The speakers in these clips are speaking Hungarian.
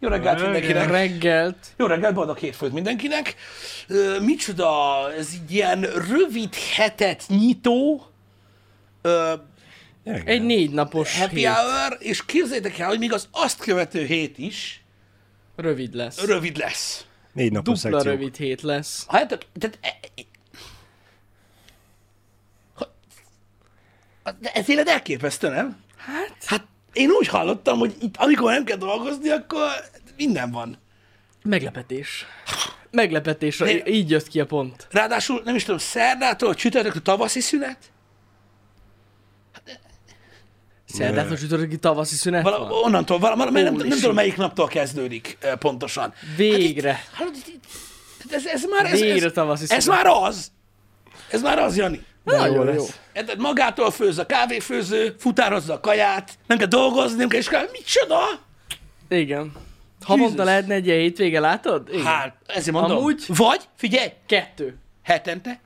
Jó reggelt mindenkinek. Reggelt. Jó reggelt, boldog hétfőt mindenkinek. Micsoda, ez így ilyen rövid hetet nyitó Egy 4 napos happy hét. hour, és képzeljétek el, hogy még az azt követő hét is Rövid lesz. rövid lesz. 4 napos Dupla szekció. rövid hét lesz. Hát, de ez élet elképesztő, nem? Hát én úgy hallottam, hogy itt, amikor nem kell dolgozni, akkor minden van. Meglepetés. Meglepetés. De- Így jött ki a pont. Ráadásul, nem is tudom, szerdától, csütörtökre tavaszi szünet? Szerdától csütörtöki tavaszi szünet van? Onnantól, nem Holy tudom, shit. melyik naptól kezdődik pontosan. Végre. Ez már, Végre tavaszi ez szünet. már az. Ez már az, Jani. Nagyon jó. Tehát magától főz a kávéfőző, futározza a kaját, nem kell dolgozni, nem kell iskolálni. Micsoda? Igen. Havonta lehetne egy ilyen hétvége, látod? Igen. Hát, ezért mondom. Amúgy- Vagy, figyelj, 2. hetente.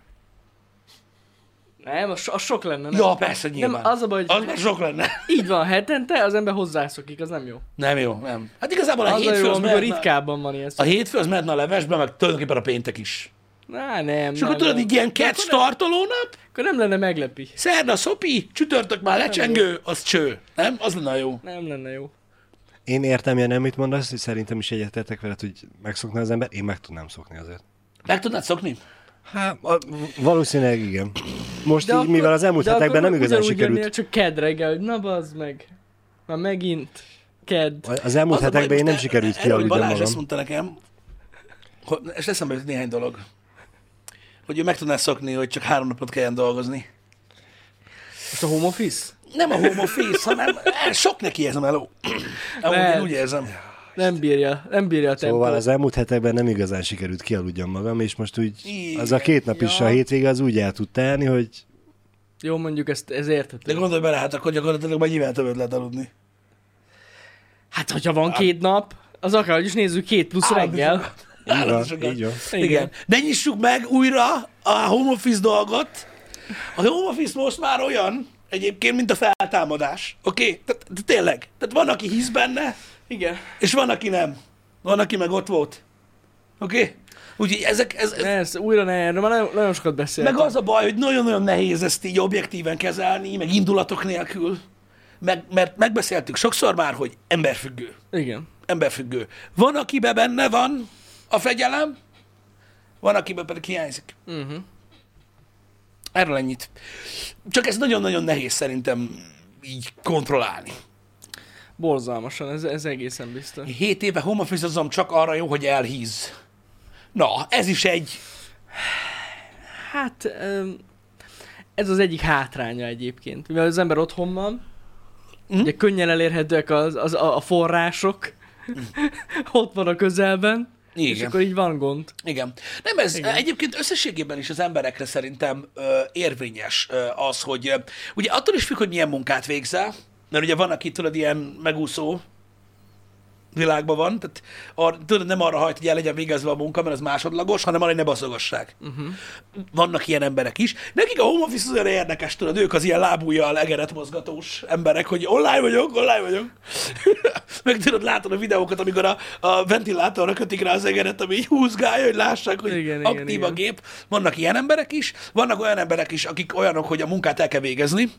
Nem, az sok lenne. Nem? Ja, persze, nyilván. Nem, az a baj, Az hogy már sok lenne. így van, hetente az ember hozzászokik, az nem jó. Nem jó, nem. Hát igazából a Az a hétfő jó, az amikor mehetne, ritkábban van ilyen. a hétfő az mehetne a levesbe, meg tulajdonképpen a péntek is. Nem. És akkor tudod, így ilyen catch startoló nap, Akkor nem lenne meglepi. szerda szopi, csütörtök már lecsengő, az cső. Nem? Az lenne jó. Nem lenne jó. Én értem, Jan, amit mondasz, hogy szerintem is egyetértek veled, hogy megszokna az ember. Én meg tudnám szokni azért. Meg tudnád szokni? Hát, valószínűleg igen. Most De így, akkor- mivel az elmúlt de hetekben akkor nem igazán ugyanúgy sikerült. jönnél, csak kedd reggel, hogy na bazd meg. Már megint. Kedd. Az elmúlt Az a baj, hetekben én nem most sikerült erről kialudjam Balázs magam. ezt mondta nekem, és eszembe jut néhány dolog, hogy ő meg tudná szokni, hogy csak 3 napot kelljen dolgozni. Most a home office? Nem a home office, hanem sok neki ez a meló. Amúgy én Mert- úgy érzem. Nem bírja a tempót. Szóval az elmúlt hetekben nem igazán sikerült kialudjam magam, és most úgy Igen. az a 2 nap is Ja. a hétvége az úgy el tud telni, hogy Jó, mondjuk ez De érthető. gondolj bele, hát akkor gyakorlatilag már nyilván többet lehet aludni. Hát, hogyha van 2 nap, az akár, is nézzük 2 plusz reggel. így van, sokat. így van. Igen. De nyissuk meg újra a home office dolgot. A home office most már olyan, egyébként, mint a feltámadás. Oké? Tehát tényleg. Tehát van, aki hisz benne, Igen. és van, aki nem. Van, aki meg ott volt. Oké? Úgyhogy ez Ez újra ne, erről már nagyon sokat beszéltem. meg az a baj, hogy nagyon-nagyon nehéz ezt így objektíven kezelni, meg indulatok nélkül. Mert megbeszéltük sokszor már, hogy emberfüggő. Igen. Emberfüggő. Van, akiben benne van a fegyelem, van, akiben pedig hiányzik. Uh-huh. Erről ennyit. Csak ez nagyon-nagyon nehéz szerintem így kontrollálni. Borzalmasan, ez egészen biztos. 7 éve home office-ozom, csak arra jó, hogy elhíz. Na, ez is egy... Hát, ez az egyik hátránya egyébként. Mivel az ember otthon van, ugye könnyen elérhetőek a források, ott van a közelben, és Igen. akkor így van gond. Igen. Nem, ez Igen. egyébként összességében is az emberekre szerintem érvényes az, hogy ugye attól is függ, hogy milyen munkát végzel, mert ugye van, aki tudod, ilyen megúszó világban van, tehát tudod, nem arra hajt, hogy el legyen végezve a munka, mert az másodlagos, hanem arra, hogy ne baszogassák. Vannak ilyen emberek is. Nekik a home office az olyan érdekes, tudod, ők az ilyen lábújjal egeret mozgatós emberek, hogy online vagyok. Meg tudod, látod a videókat, amikor a ventilátorra kötik rá az egeret, ami így húzgálja, hogy lássák, hogy Igen, aktív igen, a igen. gép. Vannak ilyen emberek is, vannak olyan emberek is, akik olyanok, hogy a munkát el kell végezni,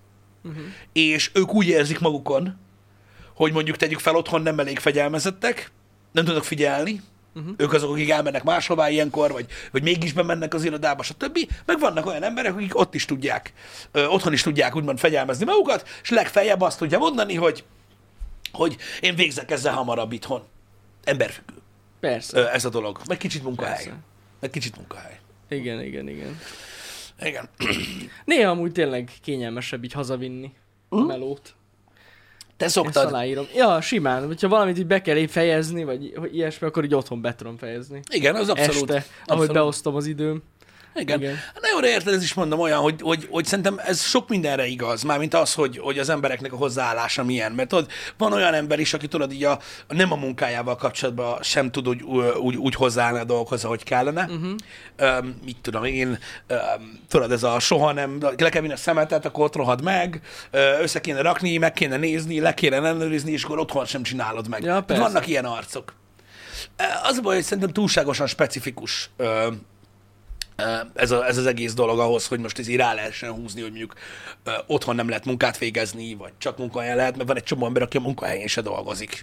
és ők úgy érzik magukon, hogy mondjuk tegyük fel otthon nem elég fegyelmezettek, nem tudnak figyelni, ők azok, akik elmennek máshová ilyenkor, vagy mégis bemennek az irodába, stb. Meg vannak olyan emberek, akik ott is tudják, otthon is tudják úgymond fegyelmezni magukat, és legfeljebb azt tudja mondani, hogy én végzek ezzel hamarabb itthon. Emberfüggő Persze. ez a dolog. Meg kicsit munkahely. Persze. Meg kicsit munkahely. Igen. Igen. Néha amúgy tényleg kényelmesebb így hazavinni a melót. Te Ezt szoktad? aláírom. Ja, simán. Hogyha valamit így be kell épp fejezni, vagy ilyesmi, akkor így otthon be tudom fejezni. Igen, az abszolút. Este, ahogy Abszolút. beosztom az időm. Igen. Igen. Na jó, de érted, ez is mondom olyan, hogy szerintem ez sok mindenre igaz, mármint az, hogy az embereknek a hozzáállása milyen. Mert tudod, van olyan ember is, aki tudod, így nem a munkájával kapcsolatban sem tud úgy hozzáállni a dolgokhoz, ahogy kellene. Mit tudom én, tudod, ez a soha nem, le kell vinni a szemetet, akkor ott rohad meg, össze kéne rakni, meg kéne nézni, le kéne ellenőrizni, és akkor otthon sem csinálod meg. Ja, Tehát vannak ilyen arcok. Az a baj, hogy szerintem túlságosan specifikus ez az egész dolog ahhoz, hogy most ez így rá lehessen húzni, hogy mondjuk otthon nem lehet munkát végezni, vagy csak munkahelyen lehet, mert van egy csomó ember, aki a munkahelyén se dolgozik.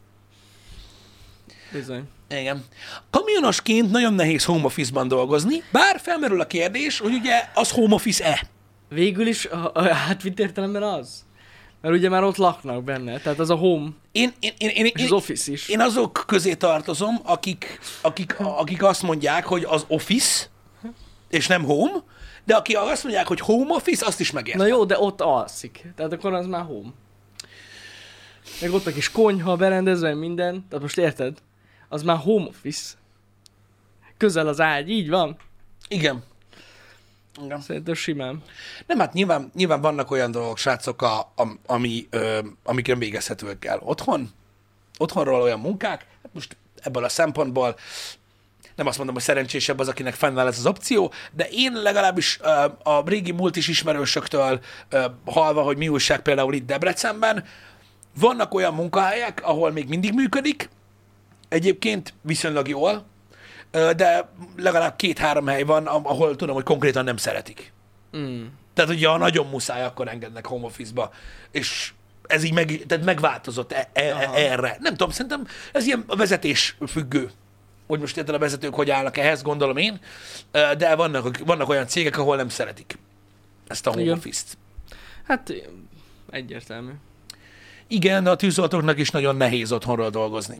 Bizony. Igen. Kamionosként nagyon nehéz home office-ban dolgozni, bár felmerül a kérdés, hogy ugye az home office-e? Végül is, hát mit értelemben az? Mert ugye már ott laknak benne, tehát az a home és az office is. Én azok közé tartozom, akik azt mondják, hogy az office, és nem home, de akik azt mondják, hogy home office, azt is megértem. Na jó, de ott alszik, tehát akkor az már home. Meg ott a kis konyha, berendezve, minden, tehát most érted? Az már home office. Közel az ágy, így van? Igen. Igen. Szerintem simán. Nem, hát nyilván vannak olyan dolgok, srácok, amik nem végezhetőek el otthon. Otthonról olyan munkák, hát most ebből a szempontból nem azt mondom, hogy szerencsésebb az, akinek fennáll ez az opció, de én legalábbis a régi multis ismerősöktől hallva, hogy mi újság például itt Debrecenben, vannak olyan munkahelyek, ahol még mindig működik, egyébként viszonylag jól, de legalább 2-3 hely van, ahol tudom, hogy konkrétan nem szeretik. Tehát ugye, ha nagyon muszáj, akkor engednek home office-ba, és ez így tehát megváltozott erre. Nem tudom, szerintem ez ilyen vezetés függő, hogy most érted a vezetők hogy állnak ehhez, gondolom én, de vannak olyan cégek, ahol nem szeretik ezt a home office-t. Hát egyértelmű. Igen, de a tűzoltóknak is nagyon nehéz otthonról dolgozni.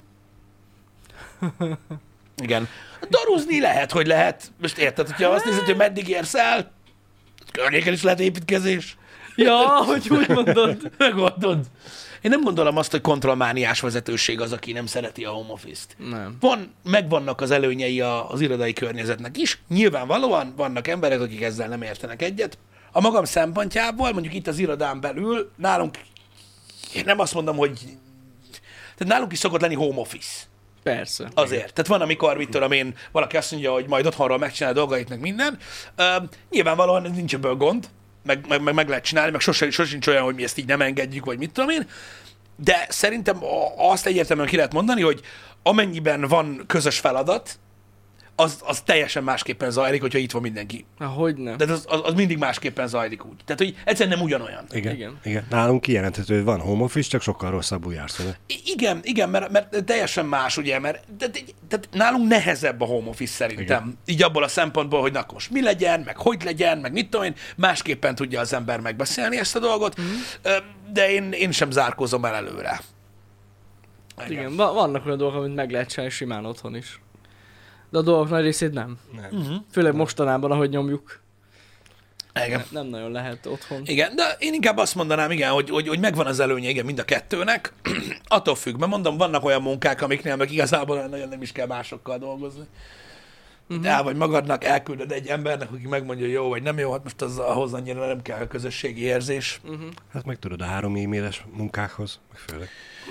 Igen. Daruzni lehet, hogy lehet. Most érted, hogyha azt nézed, hogy meddig érsz el, környéken is lehet építkezés. Ja, hogy úgy mondod. Megmondod. Én nem gondolom azt, hogy kontrollmániás vezetőség az, aki nem szereti a home office-t. Nem. Megvannak az előnyei az irodai környezetnek is. Nyilvánvalóan vannak emberek, akik ezzel nem értenek egyet. A magam szempontjából, mondjuk itt az irodán belül, nálunk, én nem azt mondom, hogy... Tehát nálunk is szokott lenni home office. Persze. Azért. Tehát van, amikor, mit tudom én, valaki azt mondja, hogy majd otthonról megcsinál dolgait, meg minden. Nyilvánvalóan nincs ebből gond, meg lehet csinálni, meg sosincs olyan, hogy mi ezt így nem engedjük, vagy mit tudom én. De szerintem azt egyértelműen ki lehet mondani, hogy amennyiben van közös feladat, az teljesen másképpen zajlik, hogyha itt van mindenki. Hogyne. De az mindig másképpen zajlik úgy. Tehát, hogy egyszerűen nem ugyanolyan. Igen. Nálunk kijelenthető, hogy van home office, csak sokkal rosszabbul jársz vele. Igen, mert teljesen más, ugye, mert tehát nálunk nehezebb a home office szerintem. Igen. Így abból a szempontból, hogy na most mi legyen, meg hogy legyen, meg mit tudom én, másképpen tudja az ember megbeszélni ezt a dolgot, de én sem zárkózom el előre. Igen, vannak olyan dolgok, amit meg lehet csinálni simán otthon is. De a dolgok nagy részét nem. Főleg mostanában, ahogy nyomjuk. Igen. Nem nagyon lehet otthon. Igen, de én inkább azt mondanám, igen, hogy megvan az előnye, igen, mind a kettőnek. Attól függ, mert mondom, vannak olyan munkák, amiknél meg igazából nagyon nem is kell másokkal dolgozni. El vagy magadnak, elküldöd egy embernek, aki megmondja, hogy jó vagy nem jó, hát most ahhoz annyira nem kell a közösségi érzés. Hát meg tudod, a 3 e-mailes munkákhoz, meg főleg.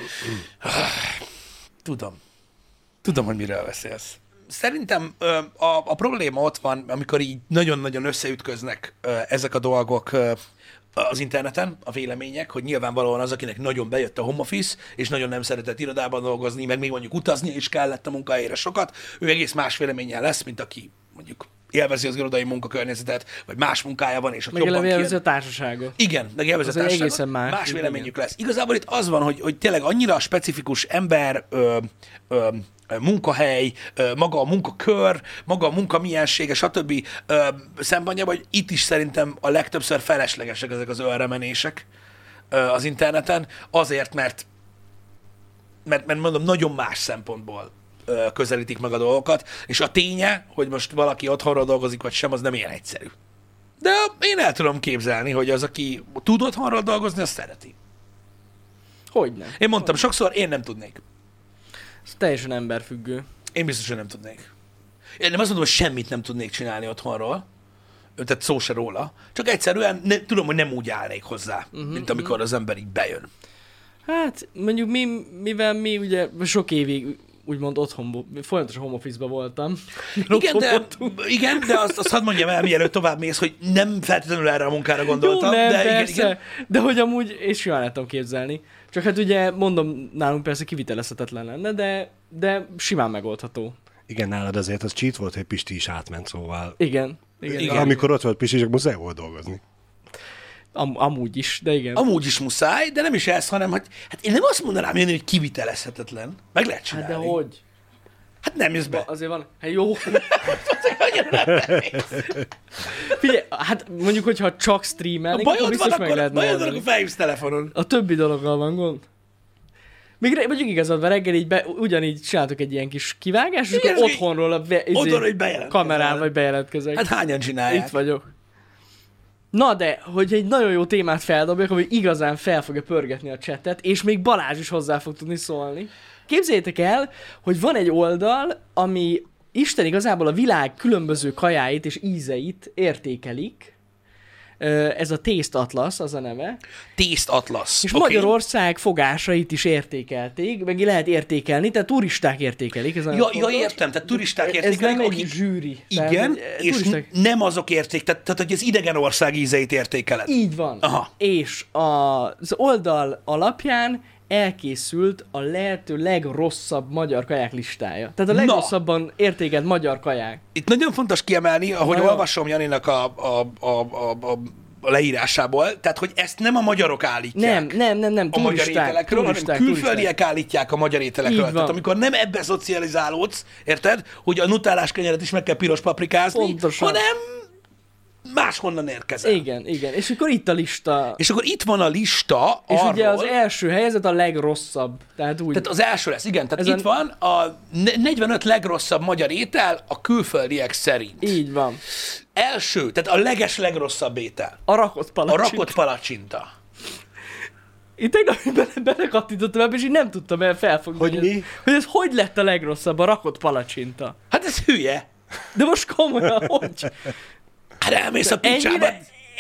Tudom, hogy miről beszélsz. Szerintem a probléma ott van, amikor így nagyon-nagyon összeütköznek ezek a dolgok az interneten, a vélemények, hogy nyilvánvalóan az, akinek nagyon bejött a home office, és nagyon nem szeretett irodában dolgozni, meg még mondjuk utazni is kellett a munkahelyére sokat, ő egész más véleménnyel lesz, mint aki mondjuk élvezi az irodai munkakörnyezetet, vagy más munkája van, és ott meg jobban élvezi a társaságot. Igen, meg élvezi a társaságot. Egészen más véleményük lesz. Igazából itt az van, hogy tényleg annyira specifikus ember, munkahely, maga a munkakör, maga a munka miensége, stb. Szempontjában, hogy itt is szerintem a legtöbbször feleslegesek ezek az ölremenések az interneten, azért, mert mondom, nagyon más szempontból közelítik meg a dolgokat, és a ténye, hogy most valaki otthonról dolgozik, vagy sem, az nem ilyen egyszerű. De én el tudom képzelni, hogy az, aki tud otthonról dolgozni, azt szereti. Hogyne. Én mondtam sokszor, én nem tudnék. Ez teljesen emberfüggő. Én biztos, hogy nem tudnék. Én nem azt mondom, hogy semmit nem tudnék csinálni otthonról, tehát szó se róla, csak egyszerűen tudom, hogy nem úgy állnék hozzá, mint amikor az ember így bejön. Hát mondjuk mivel mi ugye sok évig úgymond otthon, folyamatosan home office-ba voltam. Igen, de azt hadd mondjam el, mielőtt tovább mész, hogy nem feltétlenül erre a munkára gondoltam. Jó, nem, de persze, igen. de hogy amúgy, és simán el tudom képzelni. Csak hát ugye, mondom, nálunk persze kivitelezhetetlen lenne, de simán megoldható. Igen, nálad azért az cheat volt, hogy Pisti is átment, szóval... Igen. Amikor ott volt Pisti, csak muszáj volt dolgozni. Amúgy is, de igen. Amúgy is muszáj, de nem is ez, hanem hogy hát én nem azt mondanám, Jani, hogy kivitelezhetetlen. Meg lehet Hát csinálni. de hogy? Hát nem jössz be. Azért van, hát jó. Annyira nem nehéz. Figyelj, hát mondjuk, hogyha csak streamelnék, akkor Bajod van, biztos meg lehet akkor megoldani. felhívsz telefonon. A többi dologgal van gond. Még mondjuk igazad van, reggel így ugyanígy csináltok egy ilyen kis kivágás, és Igen, akkor és otthonról Otthon, hogy bejelentkezel. kamerán vagy bejelentkezek. Hát hányan csinálják? Itt vagyok. Na de, hogy egy nagyon jó témát feldobjak, ami igazán fel fogja pörgetni a csetet, és még Balázs is hozzá fog tudni szólni. Képzeljétek el, hogy van egy oldal, ami Isten igazából a világ különböző kajáit és ízeit értékelik. Ez a Taste Atlas, az a neve. Taste Atlas. És Oké. Magyarország fogásait is értékelték, meg lehet értékelni, tehát turisták értékelik. Ez Ja, értem, tehát turisták Ez értékelik, nem egy akik... zsűri. Igen, Tehát, és turisták... nem azok tehát hogy az idegen ország ízeit értékeled. Így van. Aha. És az oldal alapján elkészült a lehető legrosszabb magyar kaják listája. Tehát a legrosszabban értékelt magyar kaják. Itt nagyon fontos kiemelni, ahogy Nagyon. olvasom Janinak a leírásából, tehát, hogy ezt nem a magyarok állítják. Nem, A magyar ételekről, hanem külföldiek turisták. állítják a magyar Így ételekről. van. Tehát amikor nem ebbe szocializálódsz, érted, hogy a nutellás kenyeret is meg kell piros paprikázni, Pontosan. hanem máshonnan érkezel. Igen. És akkor itt a lista. És akkor itt van a lista És arról, ugye az első helyzet a legrosszabb. Tehát úgy. tehát az első lesz, igen, tehát Ez itt van a 45 legrosszabb magyar étel a külföldiek szerint. Így van. Első, tehát a legrosszabb étel. A rakott A palacsinta. rakott palacsinta. Én tegnap belekattintottam ebbe, és így nem tudtam el felfogni. Hogy mi? Hogy ez hogy lett a legrosszabb, a rakott palacsinta. Hát ez hülye. De most komolyan, hogy? Hát elmész a picsába. Ennyire...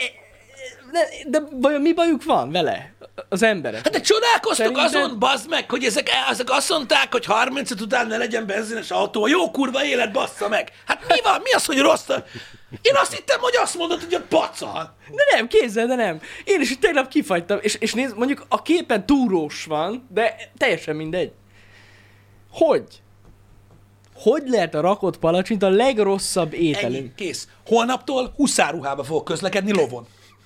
De vajon mi bajuk van vele? Az emberek? Hát de csodálkoztok Szerintem- azon, bazd meg, hogy ezek azt mondták, hogy 35 után ne legyen benzines autó. A jó kurva élet, bassza meg. Hát mi van? Mi az, hogy rossz? Én azt hittem, hogy azt mondod, hogy a pacal. De nem, kézzel, de nem. Én is tegnap kifagytam, és nézd, mondjuk a képen túrós van, de teljesen mindegy. Hogy? Hogy lehet a rakott palacsinta a legrosszabb ételünk? Ennyi, kész. Holnaptól huszárruhába fogok közlekedni lovon.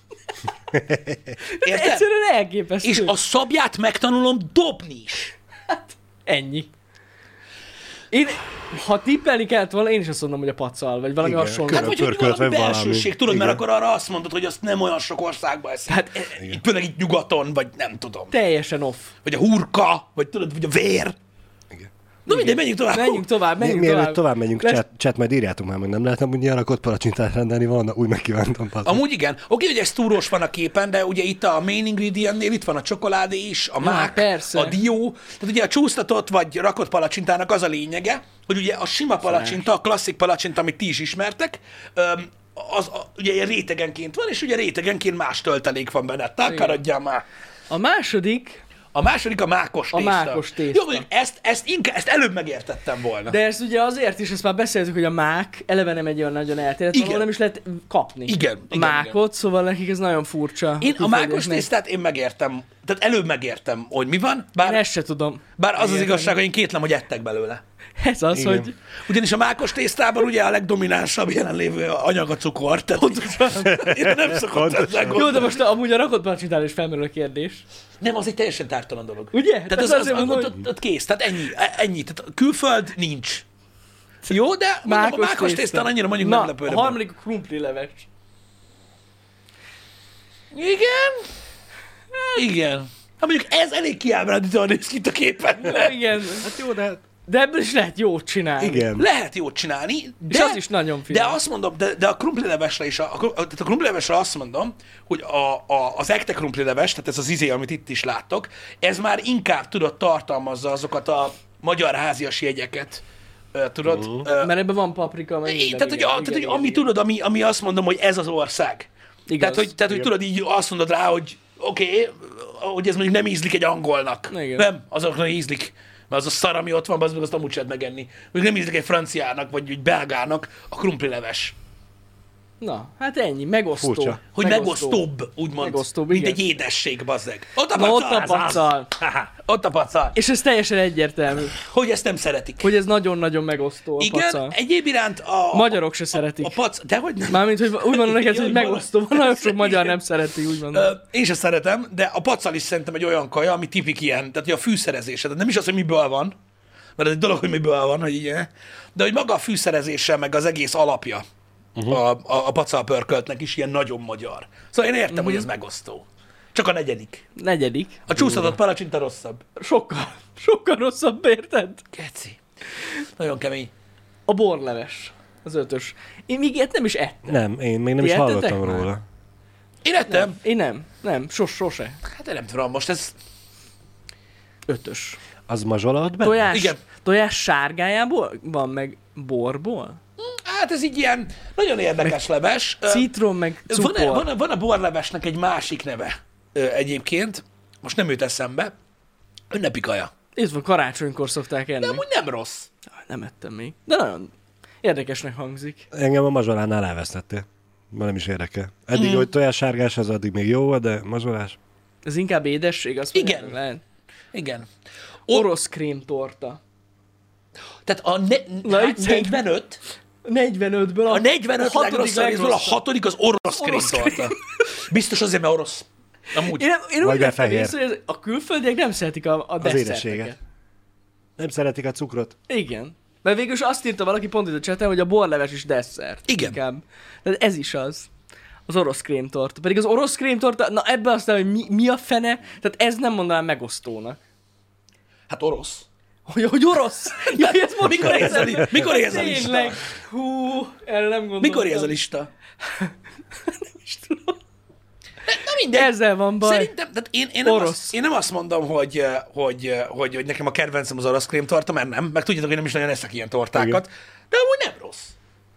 Érted? Egyszerűen elképesztő. És a szabját megtanulom dobni is. Ennyi. Én, ha tippelni kellett volna, én is azt mondom, hogy a pacal, vagy valami Igen, hasonló. Hát vagy hogy Pörkölt, valami vagy valami. belsőség, tudod, mert Igen. akkor arra azt mondod, hogy azt nem olyan sok országban eszik. Hát Itt főleg itt nyugaton, vagy nem tudom. teljesen off. Vagy a hurka, vagy tudod, vagy a vér. Igen. Na mindegy, menjünk tovább. Menjünk tovább, menjünk Mielőtt tovább megyünk, Lesz- chat, majd írjátok már meg, nem lehetne úgy ilyen rakott palacsintát rendelni, van, úgy megkívántam. Amúgy igen. Oké, hogy ez túrós van a képen, de ugye itt a main ingredientnél itt van a csokoládé is, a mák, persze. a dió. Tehát ugye a csúsztatott vagy rakott palacsintának az a lényege, hogy ugye a sima palacsinta, a klasszik palacsinta, amit ti is ismertek, ugye ilyen rétegenként van, és ugye rétegenként más töltelék van benne. Takarodjál már! A második, A második a mákos A tészta. mákos tészta. Jó, mondjuk ezt előbb megértettem volna. de ezt ugye azért is, ezt már beszéltük, hogy a mák eleve nem egy olyan nagyon elterjedt, Igen. valahol nem is lehet kapni. Igen, A igen, mákot, szóval nekik ez nagyon furcsa. Én a mákos külföldieknek. tésztát én megértem, tehát előbb megértem, hogy mi van, Én bár ezt se tudom. az az igazság, hogy én kétlem, hogy ettek belőle. Ez az, Igen. hogy Ugyanis a mákos tésztában ugye a legdominánsabb jelenlévő anyag a cukor. Tehát én nem szokott Pontosan. ezzel jó, de gondolni. most amúgy a rakott palacsintál is felmerül a kérdés. Nem, az egy teljesen tártalan dolog. Ugye? Tehát Tehát az azért mondom, hogy ott kész, tehát ennyi. Tehát külföld nincs. Jó, de mondom, a mákos tésztán annyira mondjuk Na, nem lepődöm. a harmadik a krumpli leves. Igen. Igen. Hát mondjuk ez elég kiábrándítóan néz ki itt a képen. Igen, Hát jó, de... de ebből is lehet jót csinálni. Igen. Lehet jót csinálni, de, És az is nagyon finom. de azt mondom, de a krumplilevesre is, tehát a krumplilevesre azt mondom, hogy az ekte krumplileves, tehát ez az izé, amit itt is láttok, ez már inkább tudod tartalmazza azokat a magyar házias jegyeket, tudod. Mert ebben van paprika, meg minden, Tehát, hogy ami tudod, ami azt mondom, hogy ez az ország. Igaz. Tehát, hogy tudod, így azt mondod rá, hogy oké, hogy ez mondjuk nem ízlik egy angolnak. Igen. Nem, azoknak ízlik. Mert az a szar, ami ott van, az meg azt amúgy sem megenni. Még nem ízlik egy franciának, vagy egy belgának a krumplileves. Na, hát ennyi, megosztó. Furcsa. Hogy megosztóbb, úgymond. Megosztóbb, mint igen. egy édesség, bazzeg. Ott a Na, ott pacal! a pacal. Ott a pacal. És ez teljesen egyértelmű, Hogy ezt nem szeretik. hogy ez nagyon-nagyon megosztó a Igen, pacal. egyéb iránt a... Magyarok se szeretik. A pac... Dehogy nem. Mármint, hogy úgy mondom neked, Jaj, hogy megosztó. Nagyon sok magyar igen. nem szereti, úgy mondom. Én sem szeretem, de a pacal is szerintem egy olyan kaja, ami tipik ilyen, tehát hogy a fűszerezése. Tehát nem is az, hogy miből van, mert ez egy dolog, hogy miből van, hogy ilyen, de hogy maga a fűszerezése, meg az egész alapja a pacal pörköltnek is ilyen nagyon magyar. Szóval én értem, hogy ez megosztó. Csak a negyedik. Negyedik. A csúsztatott palacsinta rosszabb. Sokkal rosszabb, érted? Keci. Nagyon kemény. A borleves. Az 5-ös. Én még ilyet nem is ettem. Nem, én még nem Ti is ettetek hallottam már? róla. Én ettem. Én nem. Sose. Hát én nem tudom, most ez... 5-ös. Az mazsola ott benne? Tojás, Igen. tojás sárgájából van, meg borból? Hát ez így ilyen nagyon érdekes leves. Citrom, meg cukor. Van a borlevesnek egy másik neve egyébként. Most nem jut eszembe. Ünnepi kaja. Itt van, karácsonykor szokták enni. De amúgy nem rossz. Nem ettem még. De nagyon érdekesnek hangzik. Engem a mazsolánál elvesztettél. Ma nem is érdekel. Eddig, hogy tojássárgás, az addig még jó volt, de mazsolás. Ez inkább édesség, azt Igen. mondják, lehet. Igen. Orosz krémtorta. Tehát Na, itt 45, 45-ből a 45 hatodik legrosszabb részből a legrosszabb. 6. az orosz krémtorta. Biztos azért, mert orosz. Amúgy. Én Vagy úgy vettem fehér. észre, hogy a külföldiek nem szeretik a Az desszerteket. édességet. Nem szeretik a cukrot. Igen. Mert végül is azt írta valaki pont itt a chaten, hogy a borleves is desszert. Igen. Inkább. Tehát ez is az. Az orosz krémtorta. Pedig az orosz krémtorta, na ebbe aztán, hogy mi a fene, tehát ez nem mondanám megosztónak. Hát orosz. Hogy orosz? Jaj, ez most Mikor ér ez a lista? Tényleg. Hú, erre nem gondoltam. Mikor ér ez a lista? Nem is tudom. Na mindegy. Ezzel van baj. Szerintem, tehát Orosz. én nem azt mondom, hogy nekem a kedvencem az orosz krémtorta, mert nem, meg tudjátok, hogy nem is nagyon eszek ilyen tortákat, de amúgy nem rossz.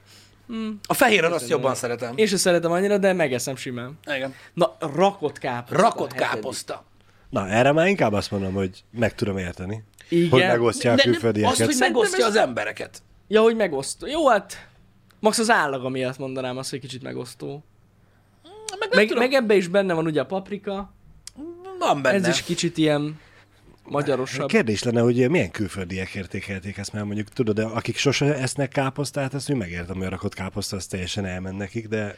A fehér oroszt jobban szeretem. Én sem szeretem annyira, de megeszem simán. Igen. Na, rakott káposzta. Rakott a hetedik. káposzta. Na, erre már inkább azt mondom, hogy meg tudom érteni. Igen. Hogy megosztja a De nem, külföldieket. azt, hogy megosztja ez- az embereket. Ja, hogy megosztó. Jó, hát max az állaga miatt mondanám azt, hogy kicsit megosztó. Meg nem tudom, Meg ebbe is benne van ugye a paprika. van benne. Ez is kicsit ilyen magyarosabb. Kérdés lenne, hogy milyen külföldiek értékelték ezt, mert mondjuk tudod, de akik sose esznek káposztát, azt úgy megértem, hogy a rakott káposzta az teljesen elment nekik, de...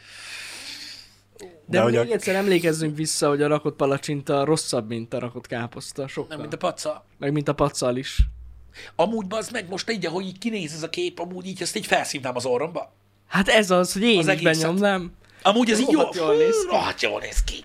De hogy még egyszer emlékezzünk vissza, hogy a rakott palacsinta rosszabb, mint a rakott káposzta. Sokkal. Nem, mint a paca. Meg mint a paccal is. Amúgy bazd meg, most így, ahogy így kinéz ez a kép, amúgy így ezt így felszívnám az orromba. Hát ez az, hogy én Az is egészet. benyomnám. Amúgy ez így jó. Rohadt jól néz ki. Rohadt jól néz ki.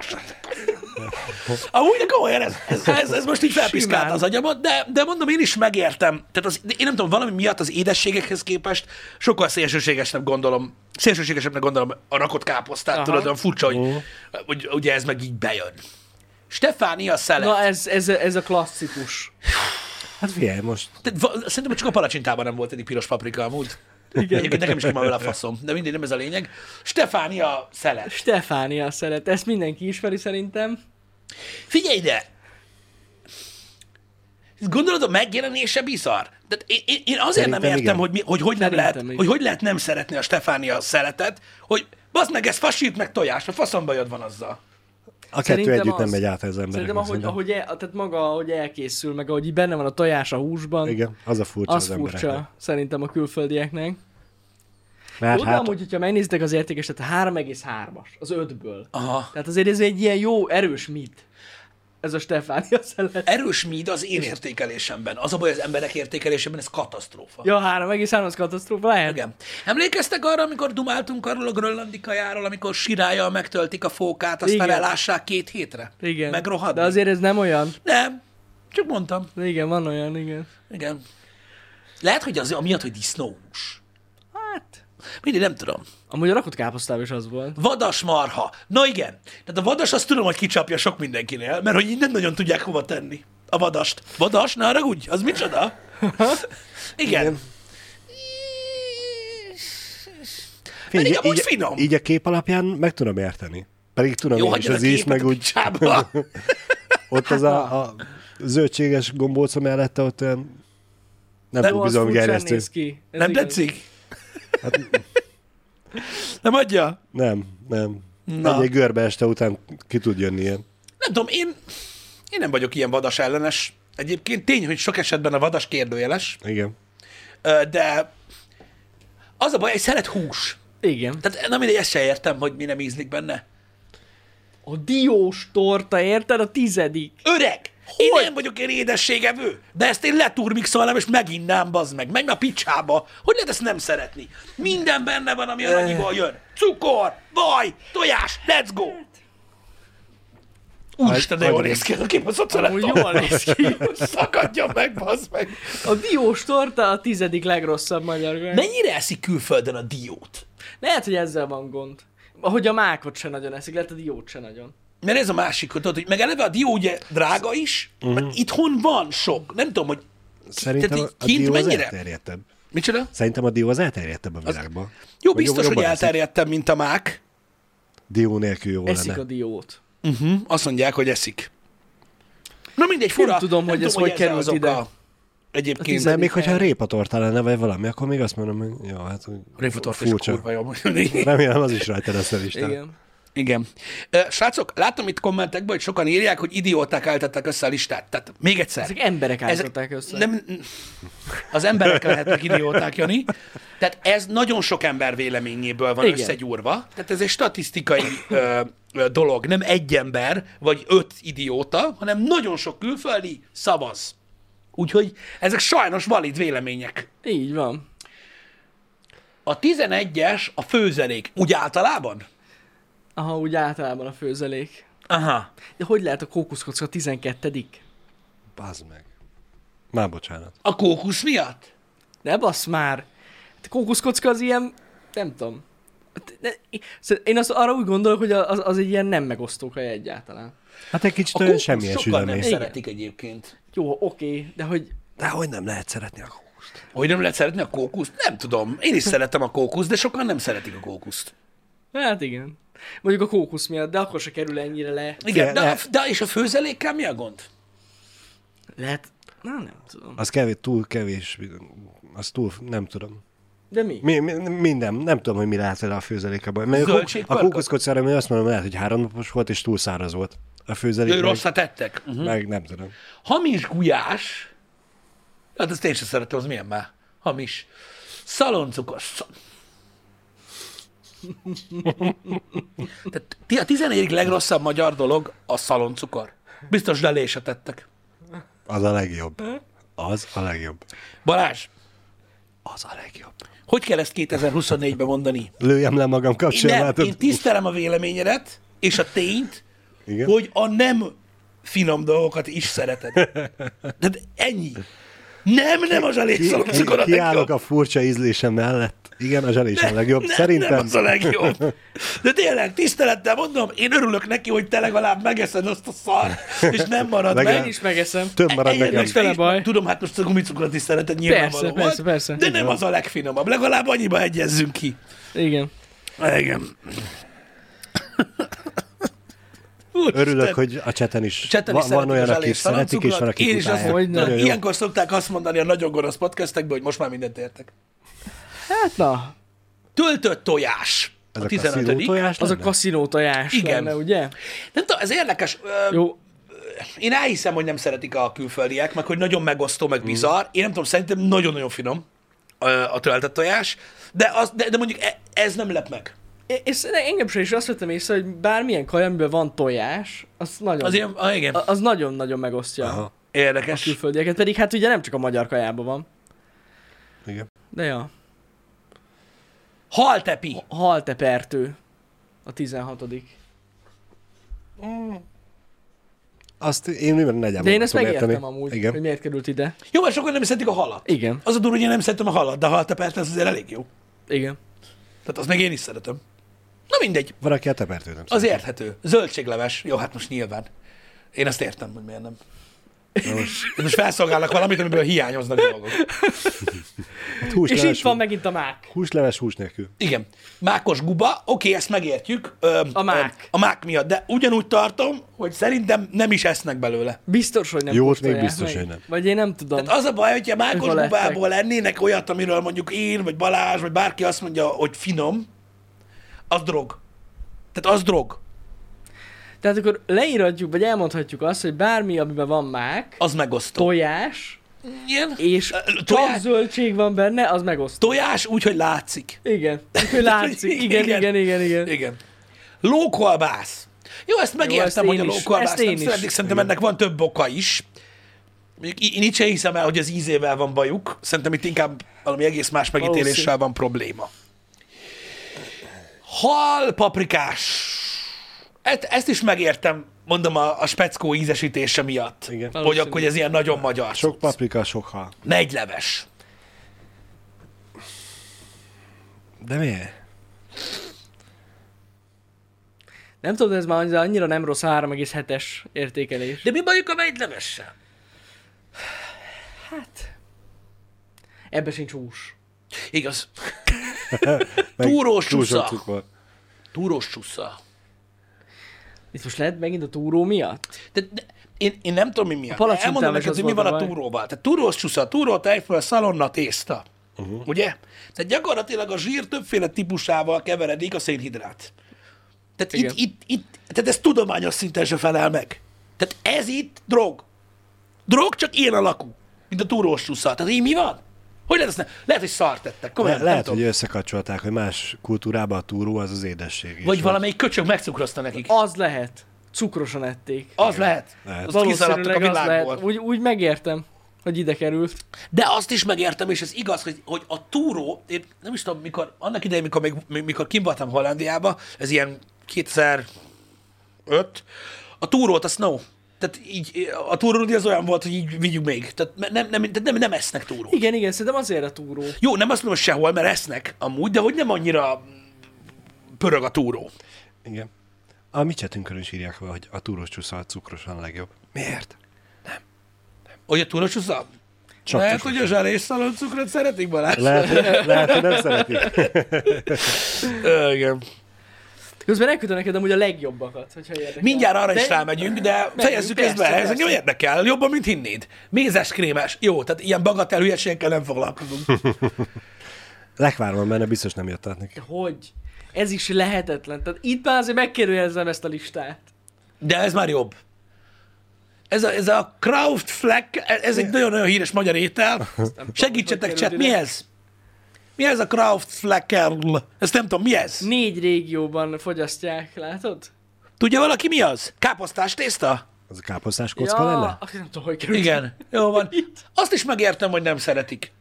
Amúgy de komolyan ez most így felpiszkálta Simán. az agyamat, de mondom, én is megértem. Tehát én nem tudom, valami miatt az édességekhez képest sokkal szélsőségesebbnek gondolom a rakott káposztát, Aha. tudod, olyan furcsa, hogy ugye ez meg így bejön. Stefánia szelet. Na ez a klasszikus. Hát figyelj, most Szerintem csak a palacsintában nem volt eddig piros paprika amúgy. Igen. Egyébként nekem is ki van vele a faszom, de mindegy, nem ez a lényeg. Stefánia szelet. Stefánia szeret. Ezt mindenki ismeri szerintem. Figyelj ide! Gondolod, a megjelenése bizarr? De én azért nem Szerintem értem, igen. hogy lehet nem szeretni a Stefánia szeletet, hogy bazd meg, ez fasít meg tojás, a faszom bajod van azzal. a kettő Szerintem együtt nem az. megy át az Szerintem embereknek. tehát maga, ahogy elkészül, meg ahogy így benne van a tojás a húsban, Igen, az a furcsa az az embereknek. furcsa szerintem a külföldieknek. Mert Jó, de hát, amúgy, hogyha megnézitek az értékeset, 3,3-as, az 5-ből. Aha. Tehát azért ez egy ilyen jó, erős mit. Ez a Stefánia szelet. Erős míd az én értékelésemben. Az a baj, az emberek értékelésében ez katasztrófa. Ja, 3,3 az katasztrófa lehet? Igen. Emlékeztek arra, amikor dumáltunk arról a grönlandi kajáról, amikor sirályjal megtöltik a fókát, aztán Igen. elássák 2 hétre? Igen. Megrohadni? De azért ez nem olyan. Nem. Csak mondtam. De igen, van olyan, igen. Igen. Lehet, hogy az amiatt, hogy disznóhús. Hát... Mindig nem tudom. Amúgy a rakott káposztában is az volt. Vadasmarha. Na igen. Tehát a vadas azt tudom, hogy kicsapja sok mindenkinél, mert hogy így nem nagyon tudják hova tenni a vadast. Vadas? Ne haragudj, az micsoda? Igen. Pedig amúgy finom. Így a kép alapján meg tudom érteni. Pedig tudom Jó, én is hagyjad az a íz, képet meg a úgy... picsába. Ott az a zöldséges gombóca mellette ott olyan... Nem túl Jó, az furcsán bizalomgerjesztő. néz ki. Ez Nem igaz. tetszik? Hát, Nem adja? nem. Na. Egy görbe este után ki tud jönni ilyen. Nem tudom, én nem vagyok ilyen vadas ellenes. Egyébként tény, hogy sok esetben a vadas kérdőjeles, Igen. de az a baj, hogy szeret hús. Igen. Tehát nem mindegy, ezt se értem, hogy mi nem ízlik benne. A diós torta, érted? A 10. Öreg! Én nem vagyok én édességevő, de ezt én leturmixolnám, és meginnám, bazd meg. Menj a picsába. Hogy lehet ezt nem szeretni? Minden benne van, ami a nagyiból jön. Cukor, vaj, tojás, let's go! Úristen, de jól néz ki ez a kibaszott Amúgy szeletom. jól néz ki. Szakadjon meg, bazd meg. A diós torta a 10. legrosszabb magyar könyv. Mennyire eszik külföldön a diót? Lehet, hogy ezzel van gond. Ahogy a mákot se nagyon eszik, lehet a diót se nagyon. Mert ez a másik, tudod, hogy meg eleve a dió ugye drága is, mert itthon van sok. Nem tudom, hogy Szerintem tehát így a kint dió az mennyire? elterjedtebb. Micsoda? Szerintem a dió az elterjedtebb a világban. Jó, Vagy biztos, hogy jobban eszik. elterjedtem, mint a mák. Dió nélkül jó Eszik lenne. a diót. Azt mondják, hogy eszik. Na mindegy, fura. Nem tudom, hogy ez hogy ez került az oka. ide. Egyébként De még hogyha répatorta lenne, vagy valami, akkor még azt mondom, hogy jó, hát úgy réfatort és furcsa. kurva jó. Remélem az is rajta lesz a listán. Igen. Igen. Srácok, látom itt kommentekben, hogy sokan írják, hogy idióták álltatták össze a listát. Tehát még egyszer. Ezek emberek állították össze. Nem, az emberek lehetnek idióták, Jani. Tehát ez nagyon sok ember véleményéből van Igen. összegyúrva. Tehát ez egy statisztikai dolog. Nem egy ember, vagy 5 idióta, hanem nagyon sok külföldi szavaz. Úgyhogy ezek sajnos valid vélemények. Így van. A 11-es a főzelék. Úgy általában? Aha, úgy általában a főzelék. Aha. De hogy lehet a kókuszkocka 12? Bazd meg. Már bocsánat. A kókusz miatt? Ne bassz már! Hát a kókuszkocka az ilyen, nem tudom. Én arra úgy gondolok, hogy az egy ilyen nem megosztó kaja egyáltalán. Hát egy kicsit A olyan kókusz semmilyen sokan nem sülemény. Igen. szeretik egyébként. Jó, oké, de hogy De hogy nem lehet szeretni a kókuszt? Hogy nem lehet szeretni a kókuszt? Nem tudom. Én is szeretem a kókuszt, de sokan nem szeretik a kókuszt. hát igen. Mondjuk a kókusz miatt, de akkor se kerül ennyire le. Igen, De- de és a főzelékkel mi a gond? Lehet, nem tudom. Az túl kevés, az túl, nem tudom. De mi? Minden, nem tudom, hogy mi lehet vele a főzelékben. Mert a Zöldségpörkölt? kókuszkockára mi azt mondom, lehet, hogy 3 napos volt, és túl száraz volt. A főzelék Ő meg, rosszat tettek. meg nem tudom. Hamis gulyás. Hát ezt én sem szeretem, az milyen már? Hamis. Szaloncukor. Tehát a 14. legrosszabb magyar dolog a szaloncukor. Biztos lelé se tettek. Az a legjobb. Az a legjobb. Balázs, Az a legjobb. hogy kell ezt 2024-ben mondani? Lőjem le magam Én, nem, kapcsolatát. én tisztelem a véleményedet, és a tényt, Igen? hogy a nem finom dolgokat is szereted. De ennyi. Nem a zsalékszalomcukor a Kiállok legjobb. a furcsa ízlése mellett. Igen, a zselés a legjobb. Szerintem. Nem az a legjobb. De tényleg, tisztelettel mondom, én örülök neki, hogy te legalább megeszed azt a szart, és nem marad Legalább- meg. Én is megeszem. több marad Egyébként nekem. is Fele baj. Tudom, hát most a gumicukrot is szereted, nyilvánvaló Persze, volt, persze, persze. de nem az a legfinomabb. Legalább annyiba egyezzünk ki. Igen. Igen. Örülök, hogy a cseten is, Cseten is van olyan, szeretik a akik zselés szeretik, és van, szaloncukrot. akik Én is azt utálják. Hogyne. mondom, Nagyon jó. ilyenkor szokták azt mondani a nagyon gonosz podcastekben, hogy most már mindent értek. Hát na, Töltött tojás. Ez A a 15. kaszinó tojás az a lenne? kaszinó tojás Igen. lenne, ugye? Nem tudom, ez érdekes. Jó, Én elhiszem, hogy nem szeretik a külföldiek, meg hogy nagyon megosztó, meg bizarr. Én nem tudom, szerintem nagyon-nagyon finom a töltött tojás, de mondjuk ez nem lep meg. és engem sem is azt vettem észre, hogy bármilyen kaja, amiben van tojás, az nagyon, Az ilyen, igen, az nagyon-nagyon megosztja Aha, a érdekes. külföldieket, pedig hát ugye nem csak a magyar kajában van. igen. De ja, Haltepi. haltepertő a 16. Azt én nagyjából De én ezt tudom megértem érteni. amúgy, Igen. hogy miért került ide. Jó, mert sokan nem szeretik a halat. Igen, Az a durva, hogy én nem szeretem a halat, de a haltepert az azért elég jó. igen. Tehát azt meg én is szeretem. Na mindegy, Van, aki a tepertőt nem az szereti. érthető. Zöldségleves. Jó, hát most nyilván. Én azt értem, hogy miért nem. Most felszolgálnak valamit, amiből hiányoznak dolgok. Hát És itt van megint a mák. Húsleves hús nélkül. Igen. Mákos guba, oké, ezt megértjük. A mák. A mák miatt, de ugyanúgy tartom, hogy szerintem nem is esznek belőle. Biztos, hogy nem Jót kóstolják még biztos, meg. hogy nem. Vagy én nem tudom. Tehát az a baj, hogyha mákos Hol lettek? gubából lennének olyat, amiről mondjuk én, vagy Balázs, vagy bárki azt mondja, hogy finom, az drog. Tehát az drog. Tehát akkor leíratjuk, vagy elmondhatjuk azt, hogy bármi, amiben van mák, Az megosztó. tojás, Igen. és csak Tojás, zöldség van benne, az megosztó. tojás úgy, hogy látszik. Igen. Hogy látszik. Igen. Igen. Lókolbász. Jó, ezt megértem, ezt hogy én a is. lókolbászt Ezt én nem is. szeretik, szerintem ennek van több oka is. Mondjuk én itt sem hiszem el, hogy az ízével van bajuk. Szerintem itt inkább valami egész más megítéléssel van probléma. Hal paprikás. Ezt is megértem, mondom, a speckó ízesítése miatt. Igen. Hogy akkor hogy ez ilyen nagyon magyar. Sok paprika, sok hal. Megyleves. De miért? Nem tudom, ez már annyira nem rossz 3,7-es értékelés. De mi bajuk a megylevessel? Hát... Ebbe sincs hús. Igaz. Meg Túrós túl sok csusza. cukor. Túrós csusza. Itt most lehet megint a túró miatt? De én nem tudom, mi miatt. palacsintával Elmondom is neked, az hogy mi volt van a a baj. túróval. Tehát túrós csusza, túró, tejföl, szalonna, tészta. Ugye? Tehát gyakorlatilag a zsír többféle típusával keveredik a szénhidrát. Tehát Igen. itt, tehát ez tudományos szinten se felel meg. Tehát ez itt drog. Drog, csak ilyen alakú, mint a túrós csusza. Tehát így mi van? Hogy lehet ezt lehet, hogy szart tettek. Komolyan, nem Lehet, tudom. hogy összekapcsolták, hogy más kultúrában a túró az az édesség is. Vagy valamelyik köcsög megcukrozta nekik. Az lehet. Cukrosan ették. Az lehet. Lehet. Azt kiszaladtak a Valószínűleg az világból. lehet. Úgy megértem, hogy ide került. De azt is megértem, és ez igaz, hogy a túró, én nem is tudom, annak idején, mikor kim voltam Hollandiába, ez ilyen 2005, a túrót, a snow. Tehát így, a túró ugye az olyan volt, hogy így vigyük még. Tehát nem esznek túrót. Igen, szerintem azért a túró. Jó, nem azt mondom, hogy sehol, mert esznek amúgy, de hogy nem annyira pörög a túró. Igen. A mi csetünkön is írják, hogy a túrós csusza a cukrosan a legjobb. Miért? Hogy a túrós csusza? Csak Lehet, cukros. hogy a zsarés szaloncukrot szeretik, Balázs? Lehet, hogy nem szeretik. Igen. Közben elküldöm neked amúgy a legjobbakat, hogyha érdekel. Mindjárt arra is De- rámegyünk, de fejezzük ezt be, persze, ez engem persze. érdekel, jobban, mint hinnéd. Mézes, krémes, jó, tehát ilyen bagatel hülyeségekkel nem foglalkozunk. Lekvár van benne, biztos nem jött át neki. Hogy? Ez is lehetetlen. Tehát itt már azért megkérdőjelezem ezt a listát. De ez már jobb. Ez a Kraftfleck, ez egy nagyon-nagyon híres magyar étel. Segítsetek, chat, mi ez? Mi ez a Kraftfleckerl? Ezt nem tudom, mi ez? 4 régióban fogyasztják, látod? Tudja valaki, mi az? Káposztás tészta? Az a káposztás kocka lenne? azt nem tudom, hogy került. Igen, jó van. Azt is megértem, hogy nem szeretik.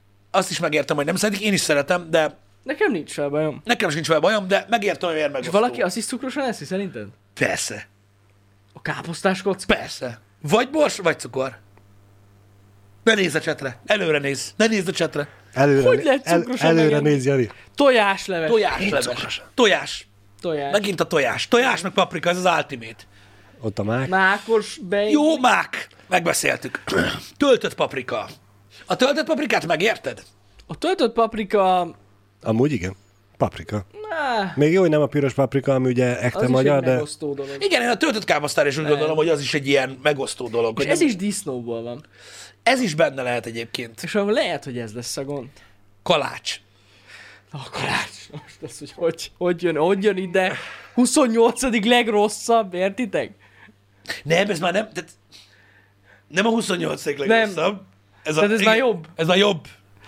Én is szeretem, de Nekem nincs fel bajom. nekem sincs vele bajom, de megértem, hogy miért És megosztó. valaki azt is cukrosan eszi, szerinted? Persze, A káposztás kocka? persze. Vagy bors, vagy cukor. Ne nézz a csetre. Előre nézz. Ne nézz a csetre. Hogy lehet cukrosan előre megenni? néz, Jani. Tojásleves. Tojásleves. Tojás. Tojás. Megint a tojás. Tojás meg paprika, ez az ultimate. Ott a mák. Mákos, bejn. Jó, mák. Megbeszéltük. Töltött paprika. A töltött paprikát megérted? A töltött paprika... Amúgy igen. Paprika. Nah, Még jó, hogy nem a piros paprika, ami ugye ekte az is magyar, egy de megosztó dolog. Igen, én a töltött káposztára is úgy gondolom, hogy az is egy ilyen megosztó dolog. És hogy ez nem- is disznóból van. ez is benne lehet egyébként. És akkor lehet, hogy ez lesz a gond. Kalács. A kalács. Most az, hogy jön ide. 28. legrosszabb, értitek? Nem, ez már nem, tehát nem a 28 legrosszabb. Tehát ez már jobb? Ez már jobb.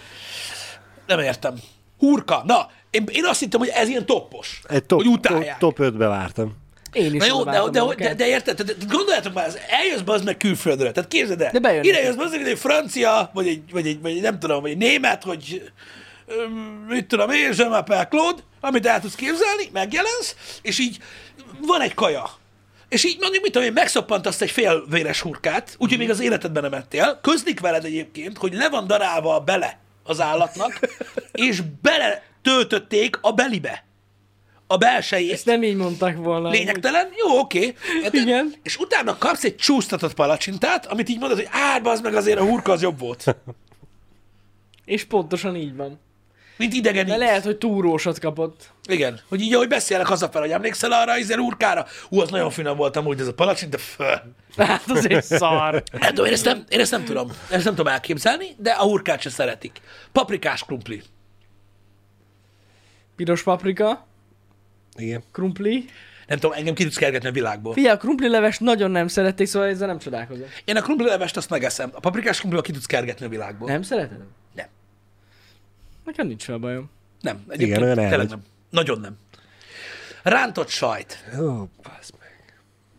Nem értem. Hurka. Na, én azt hittem, hogy ez ilyen toppos. egy top, hogy utálják. top 5-be vártam. Én is Na jó, oda vártam de őket. érted? Tehát gondoljátok már, eljössz be az meg külföldre. Tehát képzeld el. De bejönnek. Ide jössz be az, egy francia, vagy egy nem tudom, vagy egy német, hogy mit tudom én, Je m'appelle Claude, amit el tudsz képzelni, megjelensz, és így van egy kaja. És így mondjuk, mit tudom én, megszoppantasz egy fél véres hurkát, úgyhogy még az életedben nem ettél, közlik veled egyébként, hogy le van darálva a bele az állatnak, és bele töltötték a belibe a belsejét. Ezt nem így mondták volna. Lényegtelen, jó, oké. Igen. És utána kapsz egy csúsztatott palacsintát, amit így mondod, hogy az meg azért a hurka az jobb volt. És pontosan így van. Mint idegen De íz. lehet, hogy túrósat kapott. Igen, hogy így, ahogy beszélek hazafelé, hogy emlékszel arra az hurkára? Az nagyon finom volt amúgy ez a palacsinta. Hát azért szar. Hát, én ezt nem tudom. Ezt nem tudom elképzelni, de a hurkát se szeretik. Paprikás krumpli. Piros paprika, Igen. krumpli. Nem tudom, engem ki tudsz kergetni a világból. Figyelj, a krumpli leves nagyon nem szerették, szóval ezzel nem csodálkozom. Én a krumpli levest azt megeszem. A paprikás krumplival ki tudsz kergetni a világból. Nem szereted? Nem. Nekem nincs fel bajom. Nem. Igen, olyan tényleg elmegy. nem. Nagyon nem. Rántott sajt. Ó, bassz meg.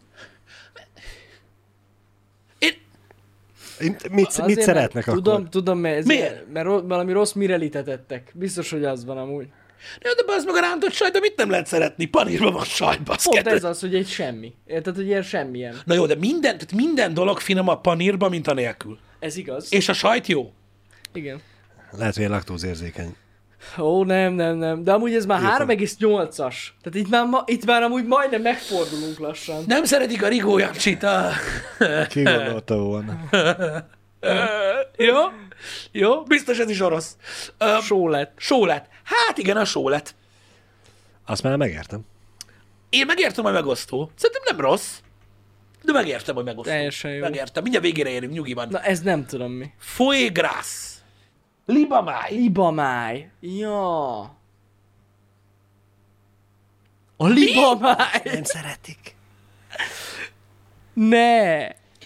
Mit Azért szeretnek nem. akkor? Tudom, mert, Miért? mert valami rossz mirelitet ettek. Biztos, hogy az van amúgy. De az meg a rántott sajt, de mit nem lehet szeretni? Panírban van sajt, baszket. Pont ez az, hogy egy semmi. Érted, hogy ilyen semmilyen. Na jó, de minden dolog finom a panírban, mint a nélkül. Ez igaz. És a sajt jó. Igen. Lehet, hogy laktózérzékeny. Ó, nem. De amúgy ez már Írtam. 3,8-as. Tehát itt már amúgy majdnem megfordulunk lassan. Nem szeretik a Rigó Jancsit. Ki gondolta volna? Jó? Jó? Biztos ez is orosz. Só lett. Sólet. Hát igen, a sólet. Azt már megértem. Én megértem, hogy megosztó. Szerintem nem rossz. De megértem, hogy megosztó. Teljesen jó. Megértem. Mindjárt végére érünk, nyugiban. Na ez nem tudom mi. Foie gras. Libamáj. Libamáj. Ja. A libamáj. Nem szeretik. Ne.